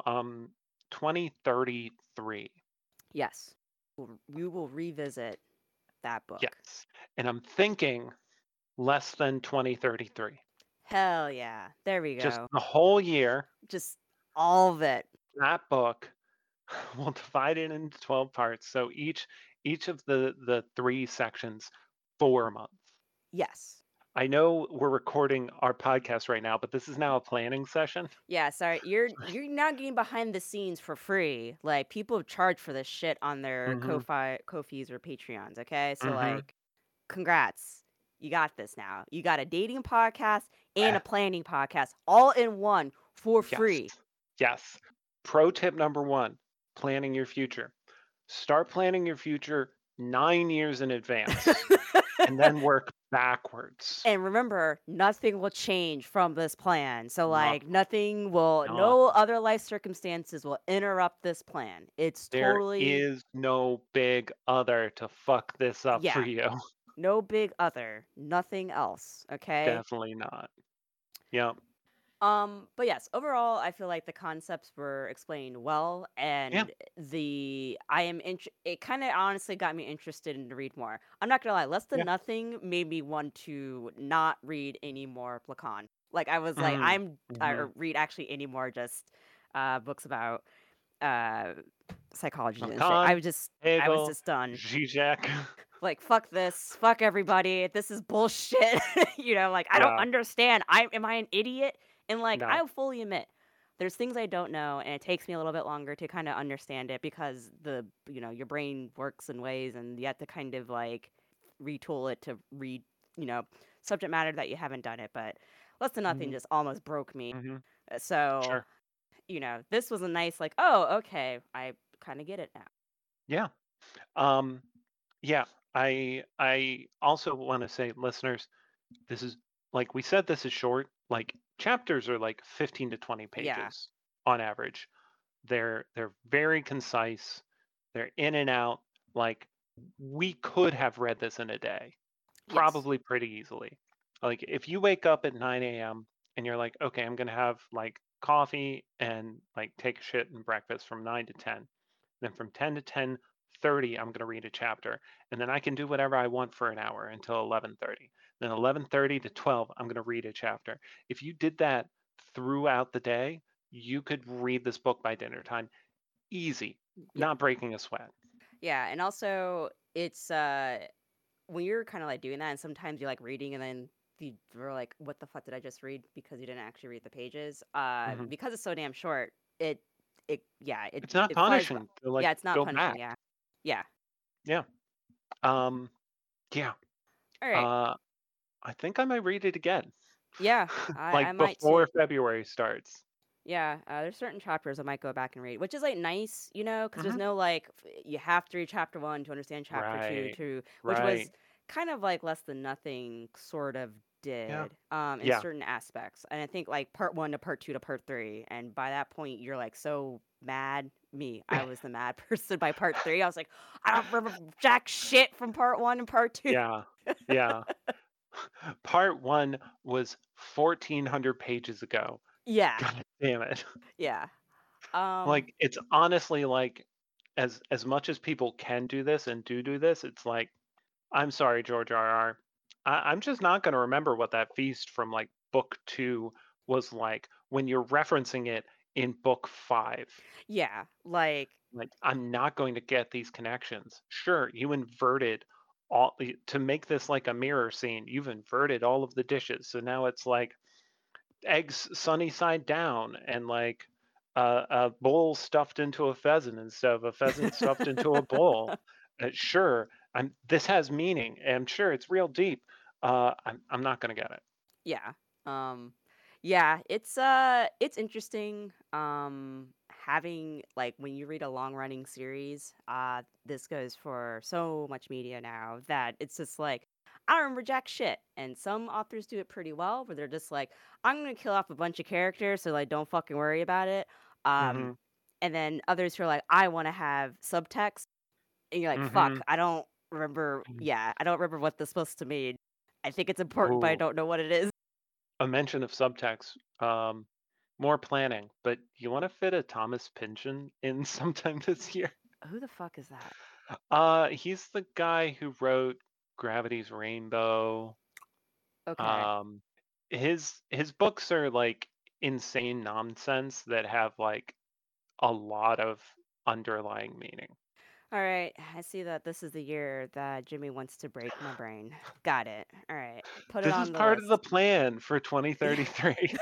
2033. Yes. We will revisit that book. Yes, and I'm thinking less than 2033. Hell yeah. There we Just go. the whole year. Just all of it. That book, we'll divide it into 12 parts. So each of the three sections, 4 months. Yes. I know we're recording our podcast right now, but this is now a planning session. Yeah, sorry. You're not getting behind the scenes for free. Like people charge for this shit on their Mhm. Ko-fis or Patreons, okay? So Mhm. like congrats. You got this now. You got a dating podcast and a planning podcast all in one for Yes. free. Yes. Pro tip number 1, planning your future. Start planning your future 9 years in advance and then work backwards. And remember, nothing will change from this plan. So, like, Nothing. no Nothing. other life circumstances will interrupt this plan. It's There totally, is no big other to fuck this up for yeah, you. no big other, nothing else. Okay. Definitely not. Yep. But yes, overall, I feel like the concepts were explained well, Yeah. and it kind of honestly got me interested in to read more. I'm not gonna lie, Less Than Yeah. Nothing made me want to not read any more Lacan. Like I was like, Mm. Mhm. or read actually any more just books about uh psychology and shit. Lacan, I was Hegel, just done. Zizek. Like, fuck this, fuck everybody, this is bullshit. Like, I don't Yeah. understand. Am I an idiot? And, like, No. I'll fully admit, there's things I don't know, and it takes me a little bit longer to kinda understand it because your brain works in ways, and you have to kind of, like, retool it to read, you know, subject matter that you haven't done it, but Less Than Nothing Mhm. just almost broke me. Mhm. So, Sure. this was a nice, like, "Oh, okay, I kinda get it now." Yeah. Um, yeah. I also want to say, listeners, this is like we said, this is short. Like chapters are like 15 to 20 Yeah. pages on average. They're very concise. They're in and out. Like we could have read this in a day, Yes. probably pretty easily. Like if you wake up at 9 a.m. and you're like, okay, I'm gonna have like coffee and like take a shit and breakfast from 9 to 10. Then from 10 to 10:30, I'm gonna read a chapter, and then I can do whatever I want for an hour until 11:30. Then 11:30 to 12, I'm gonna read a chapter. If you did that throughout the day, you could read this book by dinner time. Easy, Yeah. not breaking a sweat. Yeah, and also it's when you're kind of like doing that, and sometimes you're like reading, and then you're like, "What the fuck did I just read?" Because you didn't actually read the pages. Mhm. Because it's so damn short, yeah, It's not it flies by. punishing to Yeah, like it's not go punishing. back. Yeah, yeah. Yeah. Um, yeah. All right. Uh, I think I might read it again. Yeah, I Like might too. before February starts. Yeah, there's certain chapters I might go back and read, which is like nice, because there's Mhm. no like you have to read chapter one to understand chapter two, Right. to which was Right. kind of like Less Than Nothing sort of Yeah. did in Yeah. certain aspects. And I think like part one to part two to part three, and by that point you're like so mad. I was the mad person by part three. I was like, I don't remember jack shit from part one and part two. Yeah. Yeah. Part 1 was 1,400 pages ago. Yeah, God damn it. yeah. Um, Like, it's honestly like, as much as people can do this and do this, it's like, I'm sorry, George R.R. I'm just not gonna remember what that feast from, like, book 2 was like when you're referencing it in book 5. yeah, like Like, I'm not going to get these connections. Sure, you inverted to make this like a mirror scene, you've inverted all of the dishes, so now it's like eggs sunny side down and like a bowl stuffed into a pheasant instead of a pheasant stuffed into a bowl. Sure, this has meaning, and I'm sure it's real deep. I'm not gonna get it. Yeah. Um yeah, it's interesting having like when you read a long-running series, this goes for so much media now that it's just like I don't remember jack shit. And some authors do it pretty well where they're just like, I'm gonna kill off a bunch of characters so like don't fucking worry about it. Um Mhm. and then others who are like, I wanna have subtext, and you're like, fuck, Mhm. I don't remember what this supposed to mean. I think it's important, but I Ooh, don't know what it is. a mention of subtext. More planning, but you want to fit a Thomas Pynchon in sometime this year? Who the fuck is that? He's the guy who wrote Gravity's Rainbow. Okay. Um, his books are like insane nonsense that have like a lot of underlying meaning. All right. I see that this is the year that Jimmy wants to break my brain. Got it. All right. Put it This is on the part of the list. plan for 2033.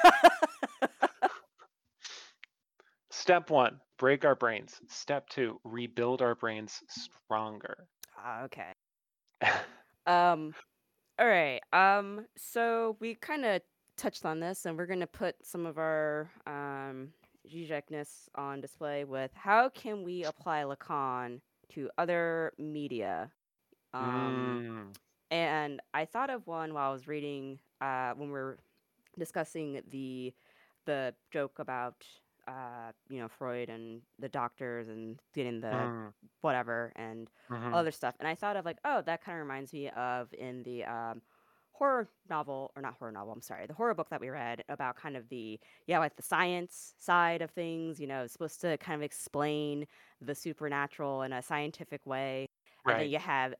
Step one, break our brains. Step two, rebuild our brains stronger. Okay. Um all right. So we kind of touched on this and we're going to put some of our Zizekness on display with how can we apply Lacan to other media? Um Mm, and I thought of one while I was reading when we were discussing the joke about Freud and the doctors and getting the mm, whatever and mhm, other stuff. And I thought of like, oh, that kind of reminds me of in the horror novel, or not horror novel, I'm sorry, the horror book that we read about kind of the, yeah, like the science side of things, it's supposed to kind of explain the supernatural in a scientific way. And then right. you have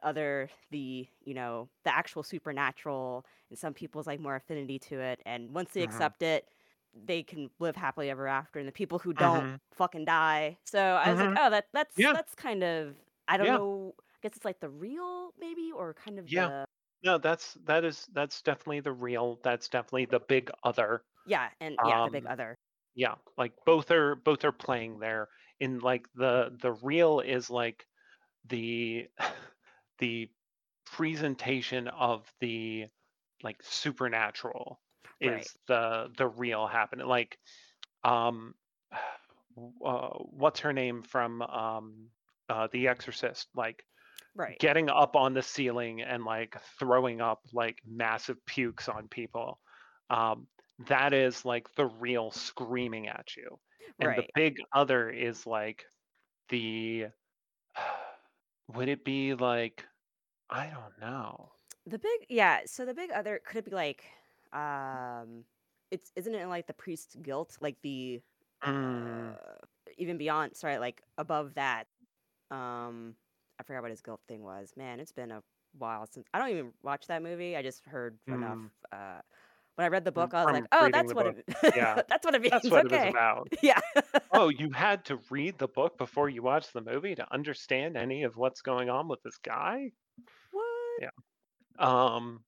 the actual supernatural, and some people's like more affinity to it. And once they Mhm, accept it, they can live happily ever after. And the people who don't mhm, fucking die. So I was like, mhm. oh, that's Yeah, that's kind of, I don't yeah, know. I guess it's like the real maybe, or kind of yeah. the, No, that's definitely the real. That's definitely the big other. yeah, and yeah, the big Um, other. yeah, like both are playing there. In like the real is like the the presentation of the like supernatural Right, is the real happening. Like um, what's her name from The Exorcist? Like right, getting up on the ceiling and like throwing up like massive pukes on people. Um, that is like the real screaming at you. And the right. big other is like the would it be like I don't know. The big, yeah. So the big other could it be like, um, it's isn't it like the priest's guilt, like the, Mm, even beyond, sorry, like above that. I forgot what his guilt thing was. Man, it's been a while since I don't even watch that movie. I just heard enough. mm, When I read the book, I was like, from "Oh, reading that's the what book. it Yeah, that's what it that's means." what it was Okay. about. Yeah. Oh, you had to read the book before you watched the movie to understand any of what's going on with this guy? What? Yeah. Um,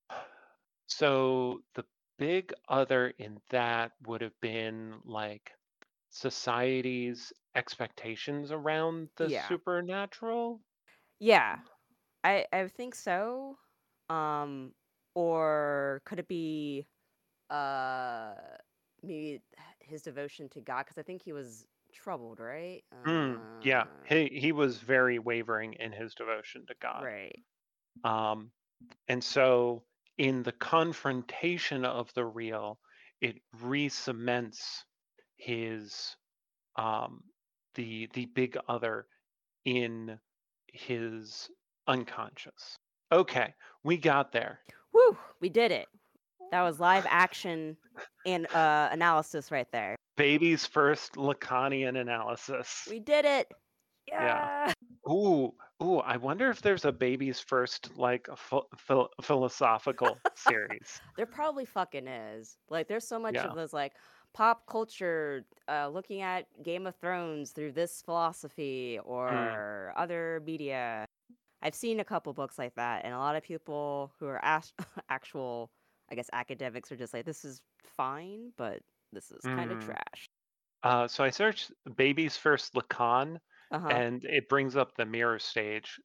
so the big other in that would have been like society's expectations around the Yeah. supernatural. Yeah. I think so. Um, or could it be uh maybe his devotion to God? Because I think he was troubled, right? Yeah, he was very wavering in his devotion to God. Right. Um, and so in the confrontation of the real, it re-cements his um, the big other in his unconscious. Okay, we got there. Woo! We did it. That was live action and analysis right there. Baby's first Lacanian analysis. We did it. Yeah. Yeah. Ooh, ooh. I wonder if there's a baby's first like philosophical series. There probably fucking is. Like, there's so much of Yeah. this, like, pop culture, looking at Game of Thrones through this philosophy Mm, or other media. I've seen a couple books like that, and a lot of people who are actual, I guess, academics are just like, this is fine, but this is kind of mm. trash. So I searched baby's first Lacan, Uh huh. and it brings up the mirror stage.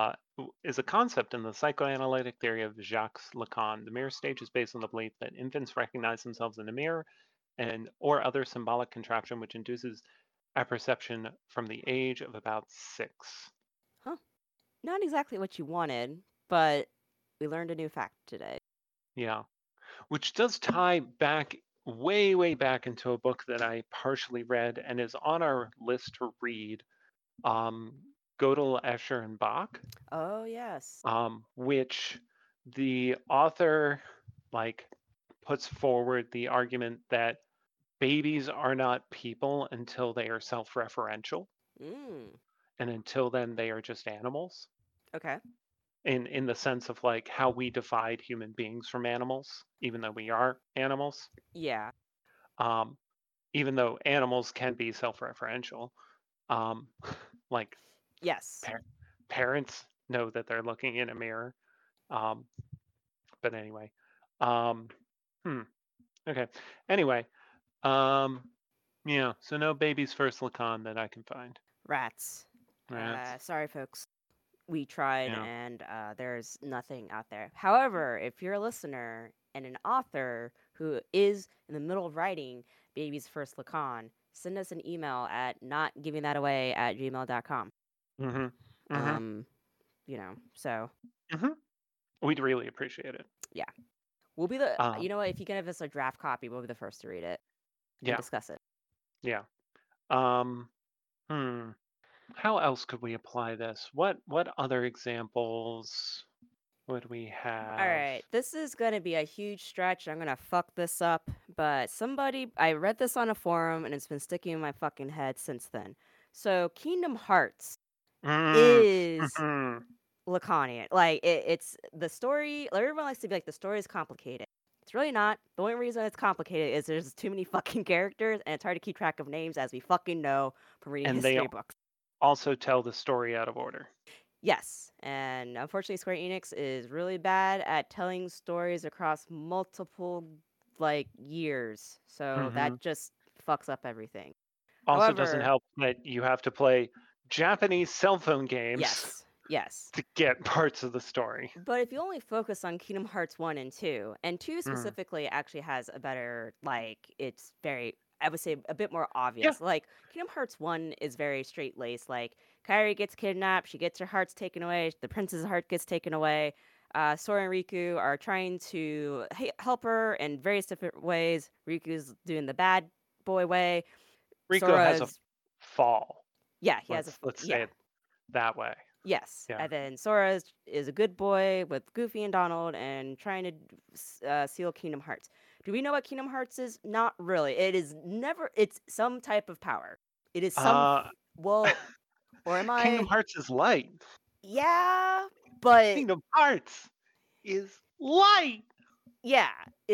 Is a concept in the psychoanalytic theory of Jacques Lacan. The mirror stage is based on the belief that infants recognize themselves in a mirror and or other symbolic contraption which induces apperception from the age of about 6. Huh. Not exactly what you wanted, but we learned a new fact today. Yeah, which does tie back way, way back into a book that I partially read and is on our list to read, um, Gödel, Escher, and Bach, Oh, yes. which the author like puts forward the argument that babies are not people until they are self-referential, Mm. and until then they are just animals. Okay. In the sense of like how we divide human beings from animals, even though we are animals. Yeah. Um, even though animals can be self-referential, um, like Yes. Par- Parents know that they're looking in a mirror. Um, but anyway, um, hmm. Okay. Anyway, um, yeah. So no baby's first Lacan that I can find. Rats. Rats. Sorry, folks. We tried, Yeah. and there's nothing out there. However, if you're a listener and an author who is in the middle of writing Baby's First Lacan, send us an email at notgivingthataway@gmail.com. Mm-hmm. Mm-hmm. Um, so Mm-hmm. We'd really appreciate it. yeah, we'll be the. Um. You know what? If you give us a draft copy, we'll be the first to read it and Yeah. discuss it. Yeah. Um. Hmm. How else could we apply this? What other examples would we All have? right, this is going to be a huge stretch. I'm going to fuck this up, but I read this on a forum and it's been sticking in my fucking head since then. So, Kingdom Hearts Mm, is mhm. Lacanian. Like, it's the story, like, everyone likes to be like, the story is complicated. It's really not. The only reason it's complicated is there's too many fucking characters and it's hard to keep track of names, as we fucking know from reading And they history books. also tell the story out of order. Yes, and unfortunately, Square Enix is really bad at telling stories across multiple like years, so Hmm. that just fucks up everything. Also doesn't However, help that you have to play Japanese cell phone games yes, to get parts of the story. but if you only focus on Kingdom Hearts 1 and 2, and 2 Mm. specifically actually has a better, like, it's very, I would say, a bit more Yeah, obvious. Like, Kingdom Hearts 1 is very straight laced. Like, Kairi gets kidnapped, she gets her hearts taken away, the princess's heart gets taken away. Sora and Riku are trying to help her in various different ways. Riku's doing the bad boy way. Rico has a Sora's, fall. yeah, he has a, Let's say yeah. it that way. Yes, Yeah. and then Sora is a good boy with Goofy and Donald and trying to seal Kingdom Hearts. Do we know what Kingdom Hearts is? Not really. It is never. It's some type of power. It is some. Uh, Well, or am Kingdom I? Hearts is light. Yeah, but Kingdom Hearts is light. yeah,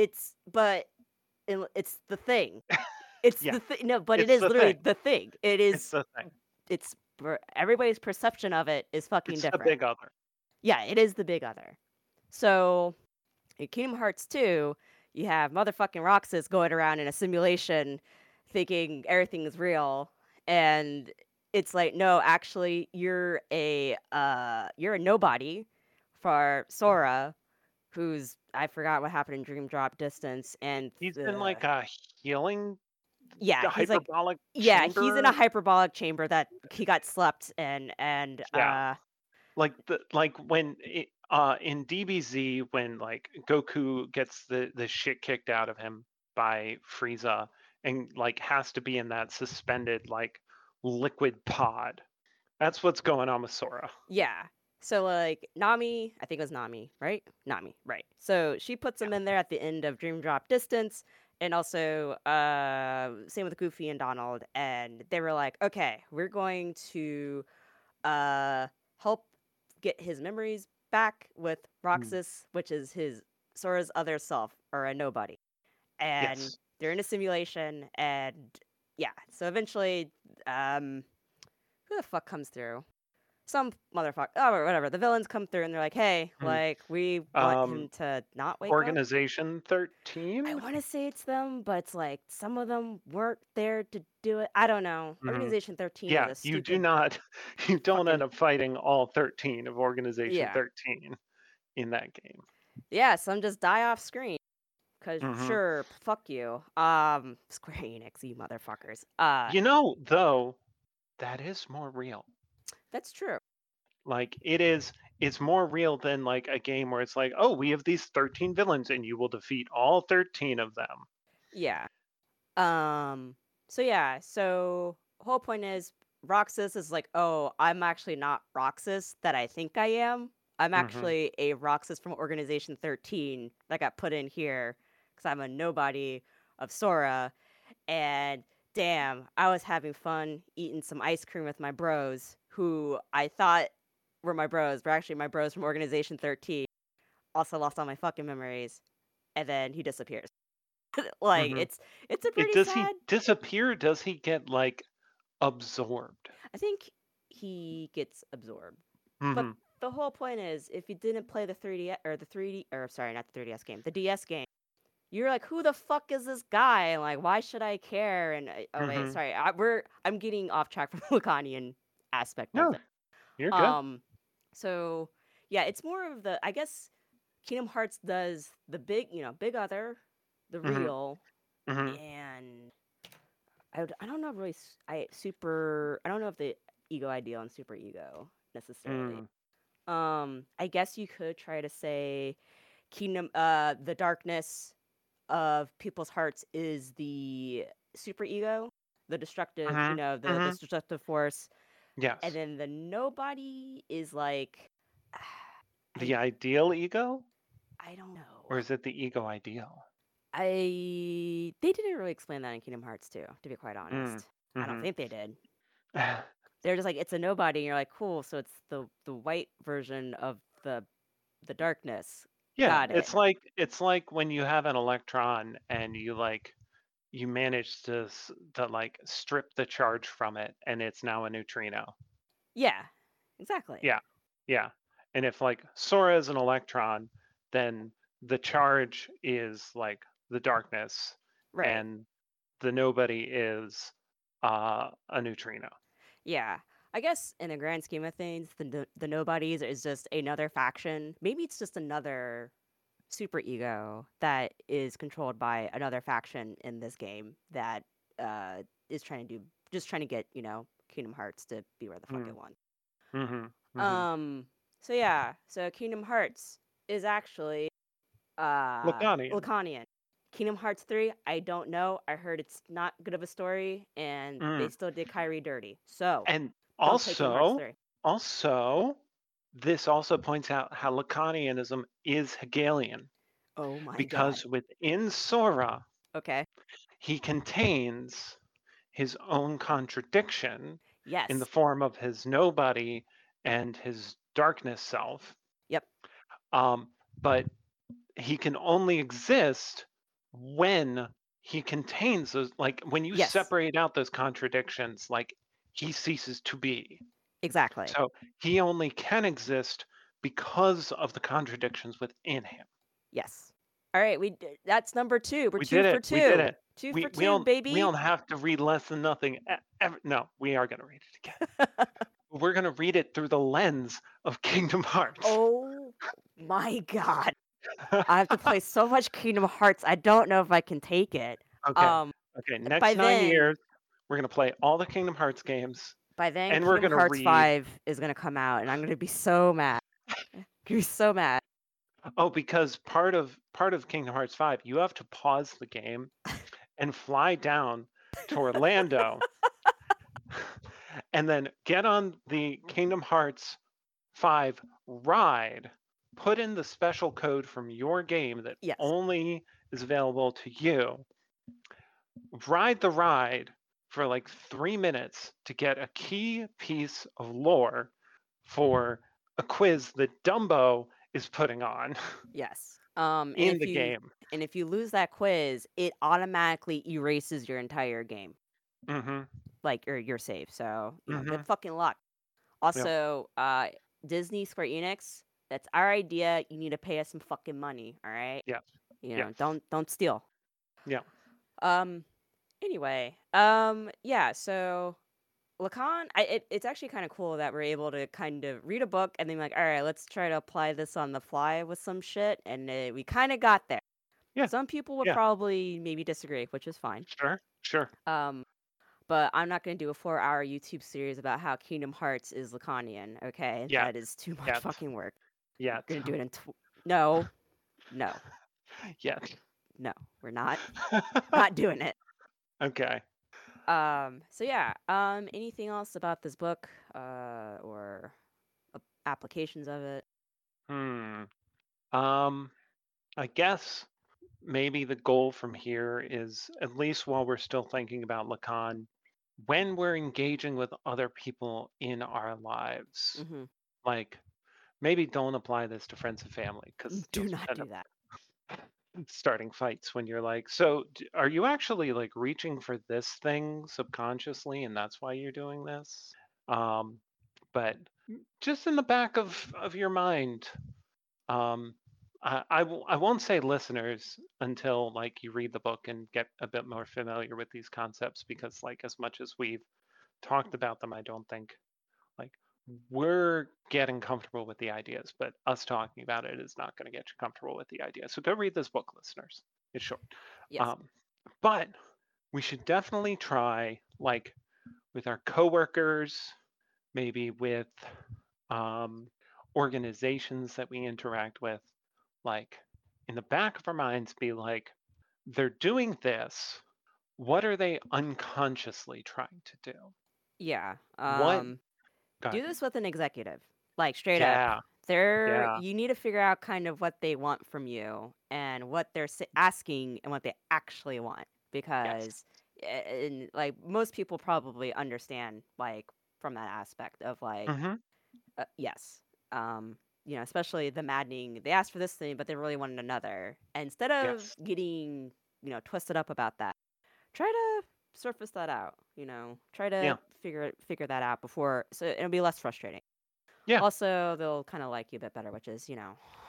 it's the thing. It's Yeah, the thing. No, but it it's is the literally thing. the thing. It It's is. the thing. It's everybody's perception of it is fucking It's the different. big other. Yeah, it is the big other. So in Kingdom Hearts 2, you have motherfucking Roxas going around in a simulation thinking everything is real, and it's like, no, actually you're a nobody for Sora, who's, I forgot what happened in Dream Drop Distance, and He's in like a healing yeah, he's like, hyperbolic yeah, he's in a chamber. hyperbolic chamber that he got slept and Yeah, like when in DBZ when like Goku gets the shit kicked out of him by Frieza and like has to be in that suspended like liquid pod. That's what's going on with Sora. yeah. So like Nami, I think it was Nami, right? Nami, right. So she puts him in there at the end of Dream Drop Distance, and also same with Goofy and Donald, and they were like, okay, we're going to help get his memories back with Mm. Roxas, which is his Sora's other self, or a nobody. And Yes. they're in a simulation, and yeah, so eventually who the fuck comes through? Some motherfucker, oh, whatever. The villains come through and they're like, "Hey, Mm. like we want him Um, to not wake up." Organization I 13. want to say it's them, but it's like some of them weren't there to do it. I don't know. Mhm. Organization 13 is Yeah, a you do stupid not, you don't fucking end up fighting all 13 of Organization yeah, 13 in that game. yeah. Some just die off screen because Hmm. sure, fuck you, Square Enix, you motherfuckers. You know, though, that is more real. That's true. Like it's more real than like a game where it's like, oh, we have these 13 villains and you will defeat all 13 of them. Yeah. Um. So yeah. So whole point is Roxas is like, oh, I'm actually not Roxas that I think I am. I'm Hmm. actually a Roxas from Organization 13 that got put in here because I'm a nobody of Sora. And damn, I was having fun eating some ice cream with my bros, who I thought were my bros, but actually my bros from Organization 13. Also lost all my fucking memories, and then he disappears. Like Hmm. it's a It pretty does he sad. disappear? Does he get like absorbed? I think he gets absorbed. But Mm-hmm. the whole point is, if you didn't play the 3D or the 3D or sorry, not the 3DS game, the DS game, you're like, who the fuck is this guy? And like, why should I care? And oh wait, Mm-hmm. sorry, I'm getting off track from the Lacanian aspect of No, it. you're good. Um, so yeah, it's more of the I guess Kingdom Hearts does the big, big other, the Mm-hmm. real, Mm-hmm. and I don't know really I don't know if the ego ideal and super ego necessarily. Mm. I guess you could try to say Kingdom the darkness of people's hearts is the super ego, the destructive, Mm-hmm. the Mm-hmm. this destructive force, and Yes. then the nobody is like I The ideal ego, I don't know. or is it the ego ideal? They didn't really explain that in Kingdom Hearts 2, to be quite Mm. honest. I don't Mm-hmm. think they did. They're just like it's a nobody, and you're like, cool. So it's the white version of the darkness. Yeah, Got it. it's like when you have an electron and you manage to like strip the charge from it and it's now a neutrino. Yeah, exactly. Yeah. Yeah. And if like Sora is an electron, then the charge is like the darkness Right. and the nobody is a neutrino. Yeah. I guess in the grand scheme of things, the nobodies is just another faction. Maybe it's just another super ego that is controlled by another faction in this game that is trying to do just trying to get Kingdom Hearts to be where the fuck Mm. it wants. Mm-hmm. Mm-hmm. Um. So yeah. So Kingdom Hearts is actually Lacanian. Lacanian. Kingdom Hearts 3, I don't know. I heard it's not good of a story, and they Mm. still did Kyrie dirty. So And don't play Kingdom Hearts also, 3. also, this also points out how Lacanianism is Hegelian, Oh my god. because within Sora, Okay. he contains his own contradiction in the Yes. form of his nobody and his darkness self. Yep. Um, but he can only exist when he contains those, like when you Yes. separate out those contradictions, like he ceases to be. Exactly. So he only can exist because of the contradictions within him. Yes. All right. That's number 2. We're We 2 did for it. We did 2. it. 2 We for we 2, don't we baby. don't have to read less than nothing. Ever. No, we are gonna read it again. We're gonna read it through the lens of Kingdom Hearts. Oh my god. I have to play so much Kingdom Hearts. I don't know if I can take it. Okay. Um Okay. by Next 9 years, then we're gonna play all the Kingdom Hearts games, by then and we're Kingdom gonna Hearts read. 5 is going to come out and I'm going to be so mad. I'm going to be so mad. Oh, because part of Kingdom Hearts 5, you have to pause the game and fly down to Orlando, and then get on the Kingdom Hearts 5 ride, put in the special code from your game that Yes. only is available to you, ride the ride for like 3 minutes to get a key piece of lore for a quiz that Dumbo is putting on Yes. in the game. And if you lose that quiz, it automatically erases your entire game, Mm-hmm. like your save. So, Mm-hmm. good fucking luck. Yep. Also, Disney Square Enix, that's our idea. You need to pay us some fucking money, all right? Yeah. Yeah. Don't steal. Yeah. Um anyway, yeah, so Lacan, it's actually kind of cool that we're able to kind of read a book and then like, all right, let's try to apply this on the fly with some shit, and we kind of got there. Yeah. Some people would Yeah. probably maybe disagree, which is fine. Sure. Sure. Um, but I'm not going to do a 4-hour YouTube series about how Kingdom Hearts is Lacanian. Okay, Yet. that is too much Yet. fucking work. Yet. We're gonna do it in no, no, Yet. no. We're not doing it. Okay. So yeah. Anything else about this book, or applications of it? Hmm. Um. I guess maybe the goal from here is, at least while we're still thinking about Lacan, when we're engaging with other people in our lives, Mm-hmm. like maybe don't apply this to friends and family because you'll Do just not end do up that. starting fights when you're like, so are you actually like reaching for this thing subconsciously and that's why you're doing this? Um, but just in the back of your mind, um, I won't say listeners until like you read the book and get a bit more familiar with these concepts, because like as much as we've talked about them, I don't think like we're getting comfortable with the ideas, but us talking about it is not going to get you comfortable with the idea. So go read this book, listeners. It's short. Yes. Um, but we should definitely try, like with our coworkers, maybe with um, organizations that we interact with, like in the back of our minds, be like, they're doing this. What are they unconsciously trying to do? Yeah. What? God. Do this with an executive. Like straight up. Yeah. Yeah. You need to figure out kind of what they want from you and what they're asking and what they actually want Yes. because and like most people probably understand like from that aspect of like Hmm. yes. Um, especially the maddening. They asked for this thing, but they really wanted another. And instead of Yes. getting, twisted up about that, try to surface that out. Try to Yeah. figure that out before, so it'll be less frustrating. Yeah. Also, they'll kind of like you a bit better, which is,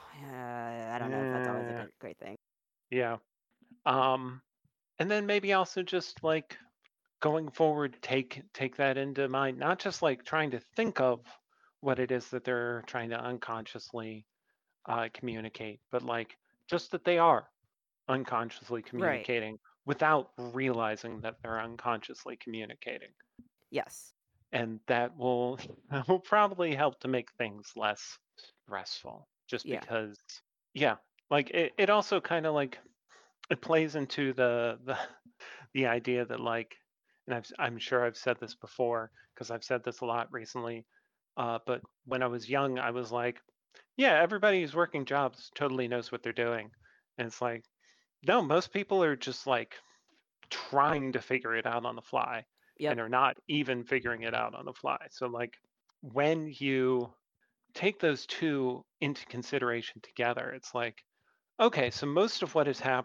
I don't know if that's always a Yeah. great thing. Yeah. Um, and then maybe also just like going forward, take that into mind, not just like trying to think of what it is that they're trying to unconsciously communicate, but like just that they are unconsciously Right. communicating without realizing that they're unconsciously communicating. Yes. And that will that will probably help to make things less stressful, just Yeah. because yeah, like it also kind of like it plays into the idea that like, and I'm sure I've said this before because I've said this a lot recently, but when I was young I was like, yeah, everybody who's working jobs totally knows what they're doing, and it's like, no, most people are just like trying to figure it out on the fly Yep. and are not even figuring it out on the fly. So like when you take those two into consideration together, it's like, okay, so most of what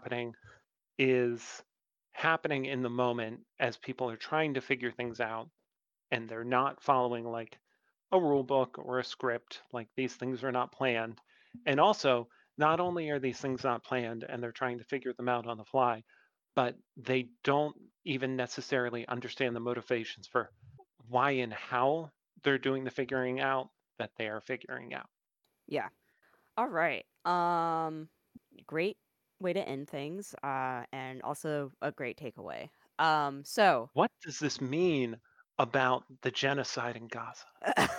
is happening in the moment as people are trying to figure things out, and they're not following like a rule book or a script. Like these things are not planned. And also, not only are these things not planned and they're trying to figure them out on the fly, but they don't even necessarily understand the motivations for why and how they're doing the figuring out that they are figuring out. Yeah. All right. Great way to end things. And also a great takeaway. So What does this mean about the genocide in Gaza?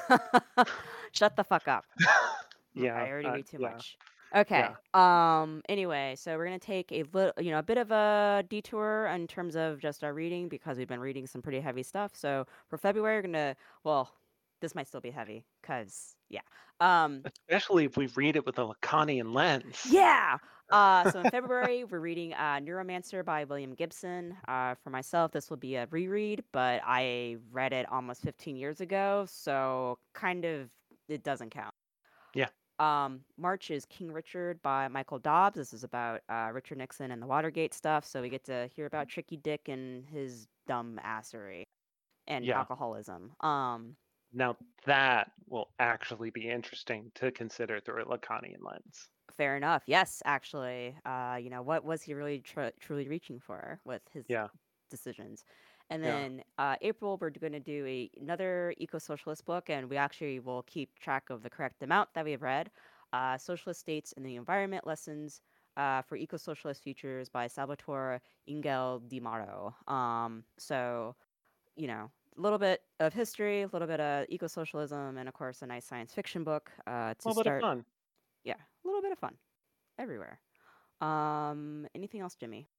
shut the fuck up. I Yeah, already read too yeah, much. Okay. yeah. Anyway, so we're gonna take a little, a bit of a detour in terms of just our reading because we've been reading some pretty heavy stuff. So for February, we're gonna, well, this might still be heavy because yeah. Um, Especially if we read it with a Lacanian lens. yeah. So in February, we're reading Neuromancer by William Gibson. For myself, this will be a reread, but I read it almost 15 years ago, so kind of it doesn't count. Yeah. March is King Richard by Michael Dobbs. This is about Richard Nixon and the Watergate stuff, so we get to hear about Tricky Dick and his dumb assery and Yeah. alcoholism. Now that will actually be interesting to consider through a Lacanian lens. Fair enough. Yes, actually, what was he really truly reaching for with his Yeah. decisions? And Yeah. then April, we're going to do another eco-socialist book, and we actually will keep track of the correct amount that we've read. Socialist States and the Environment Lessons for Eco-Socialist Futures by Salvatore Ingel Di Maro. So, a little bit of history, a little bit of eco-socialism, and of course, a nice science fiction book A to little bit of start. fun. Yeah, a little bit of fun everywhere. Anything else, Jimmy?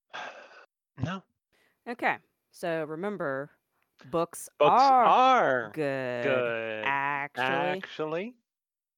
No. Okay. So remember, books Books are are good. good. Actually, Actually.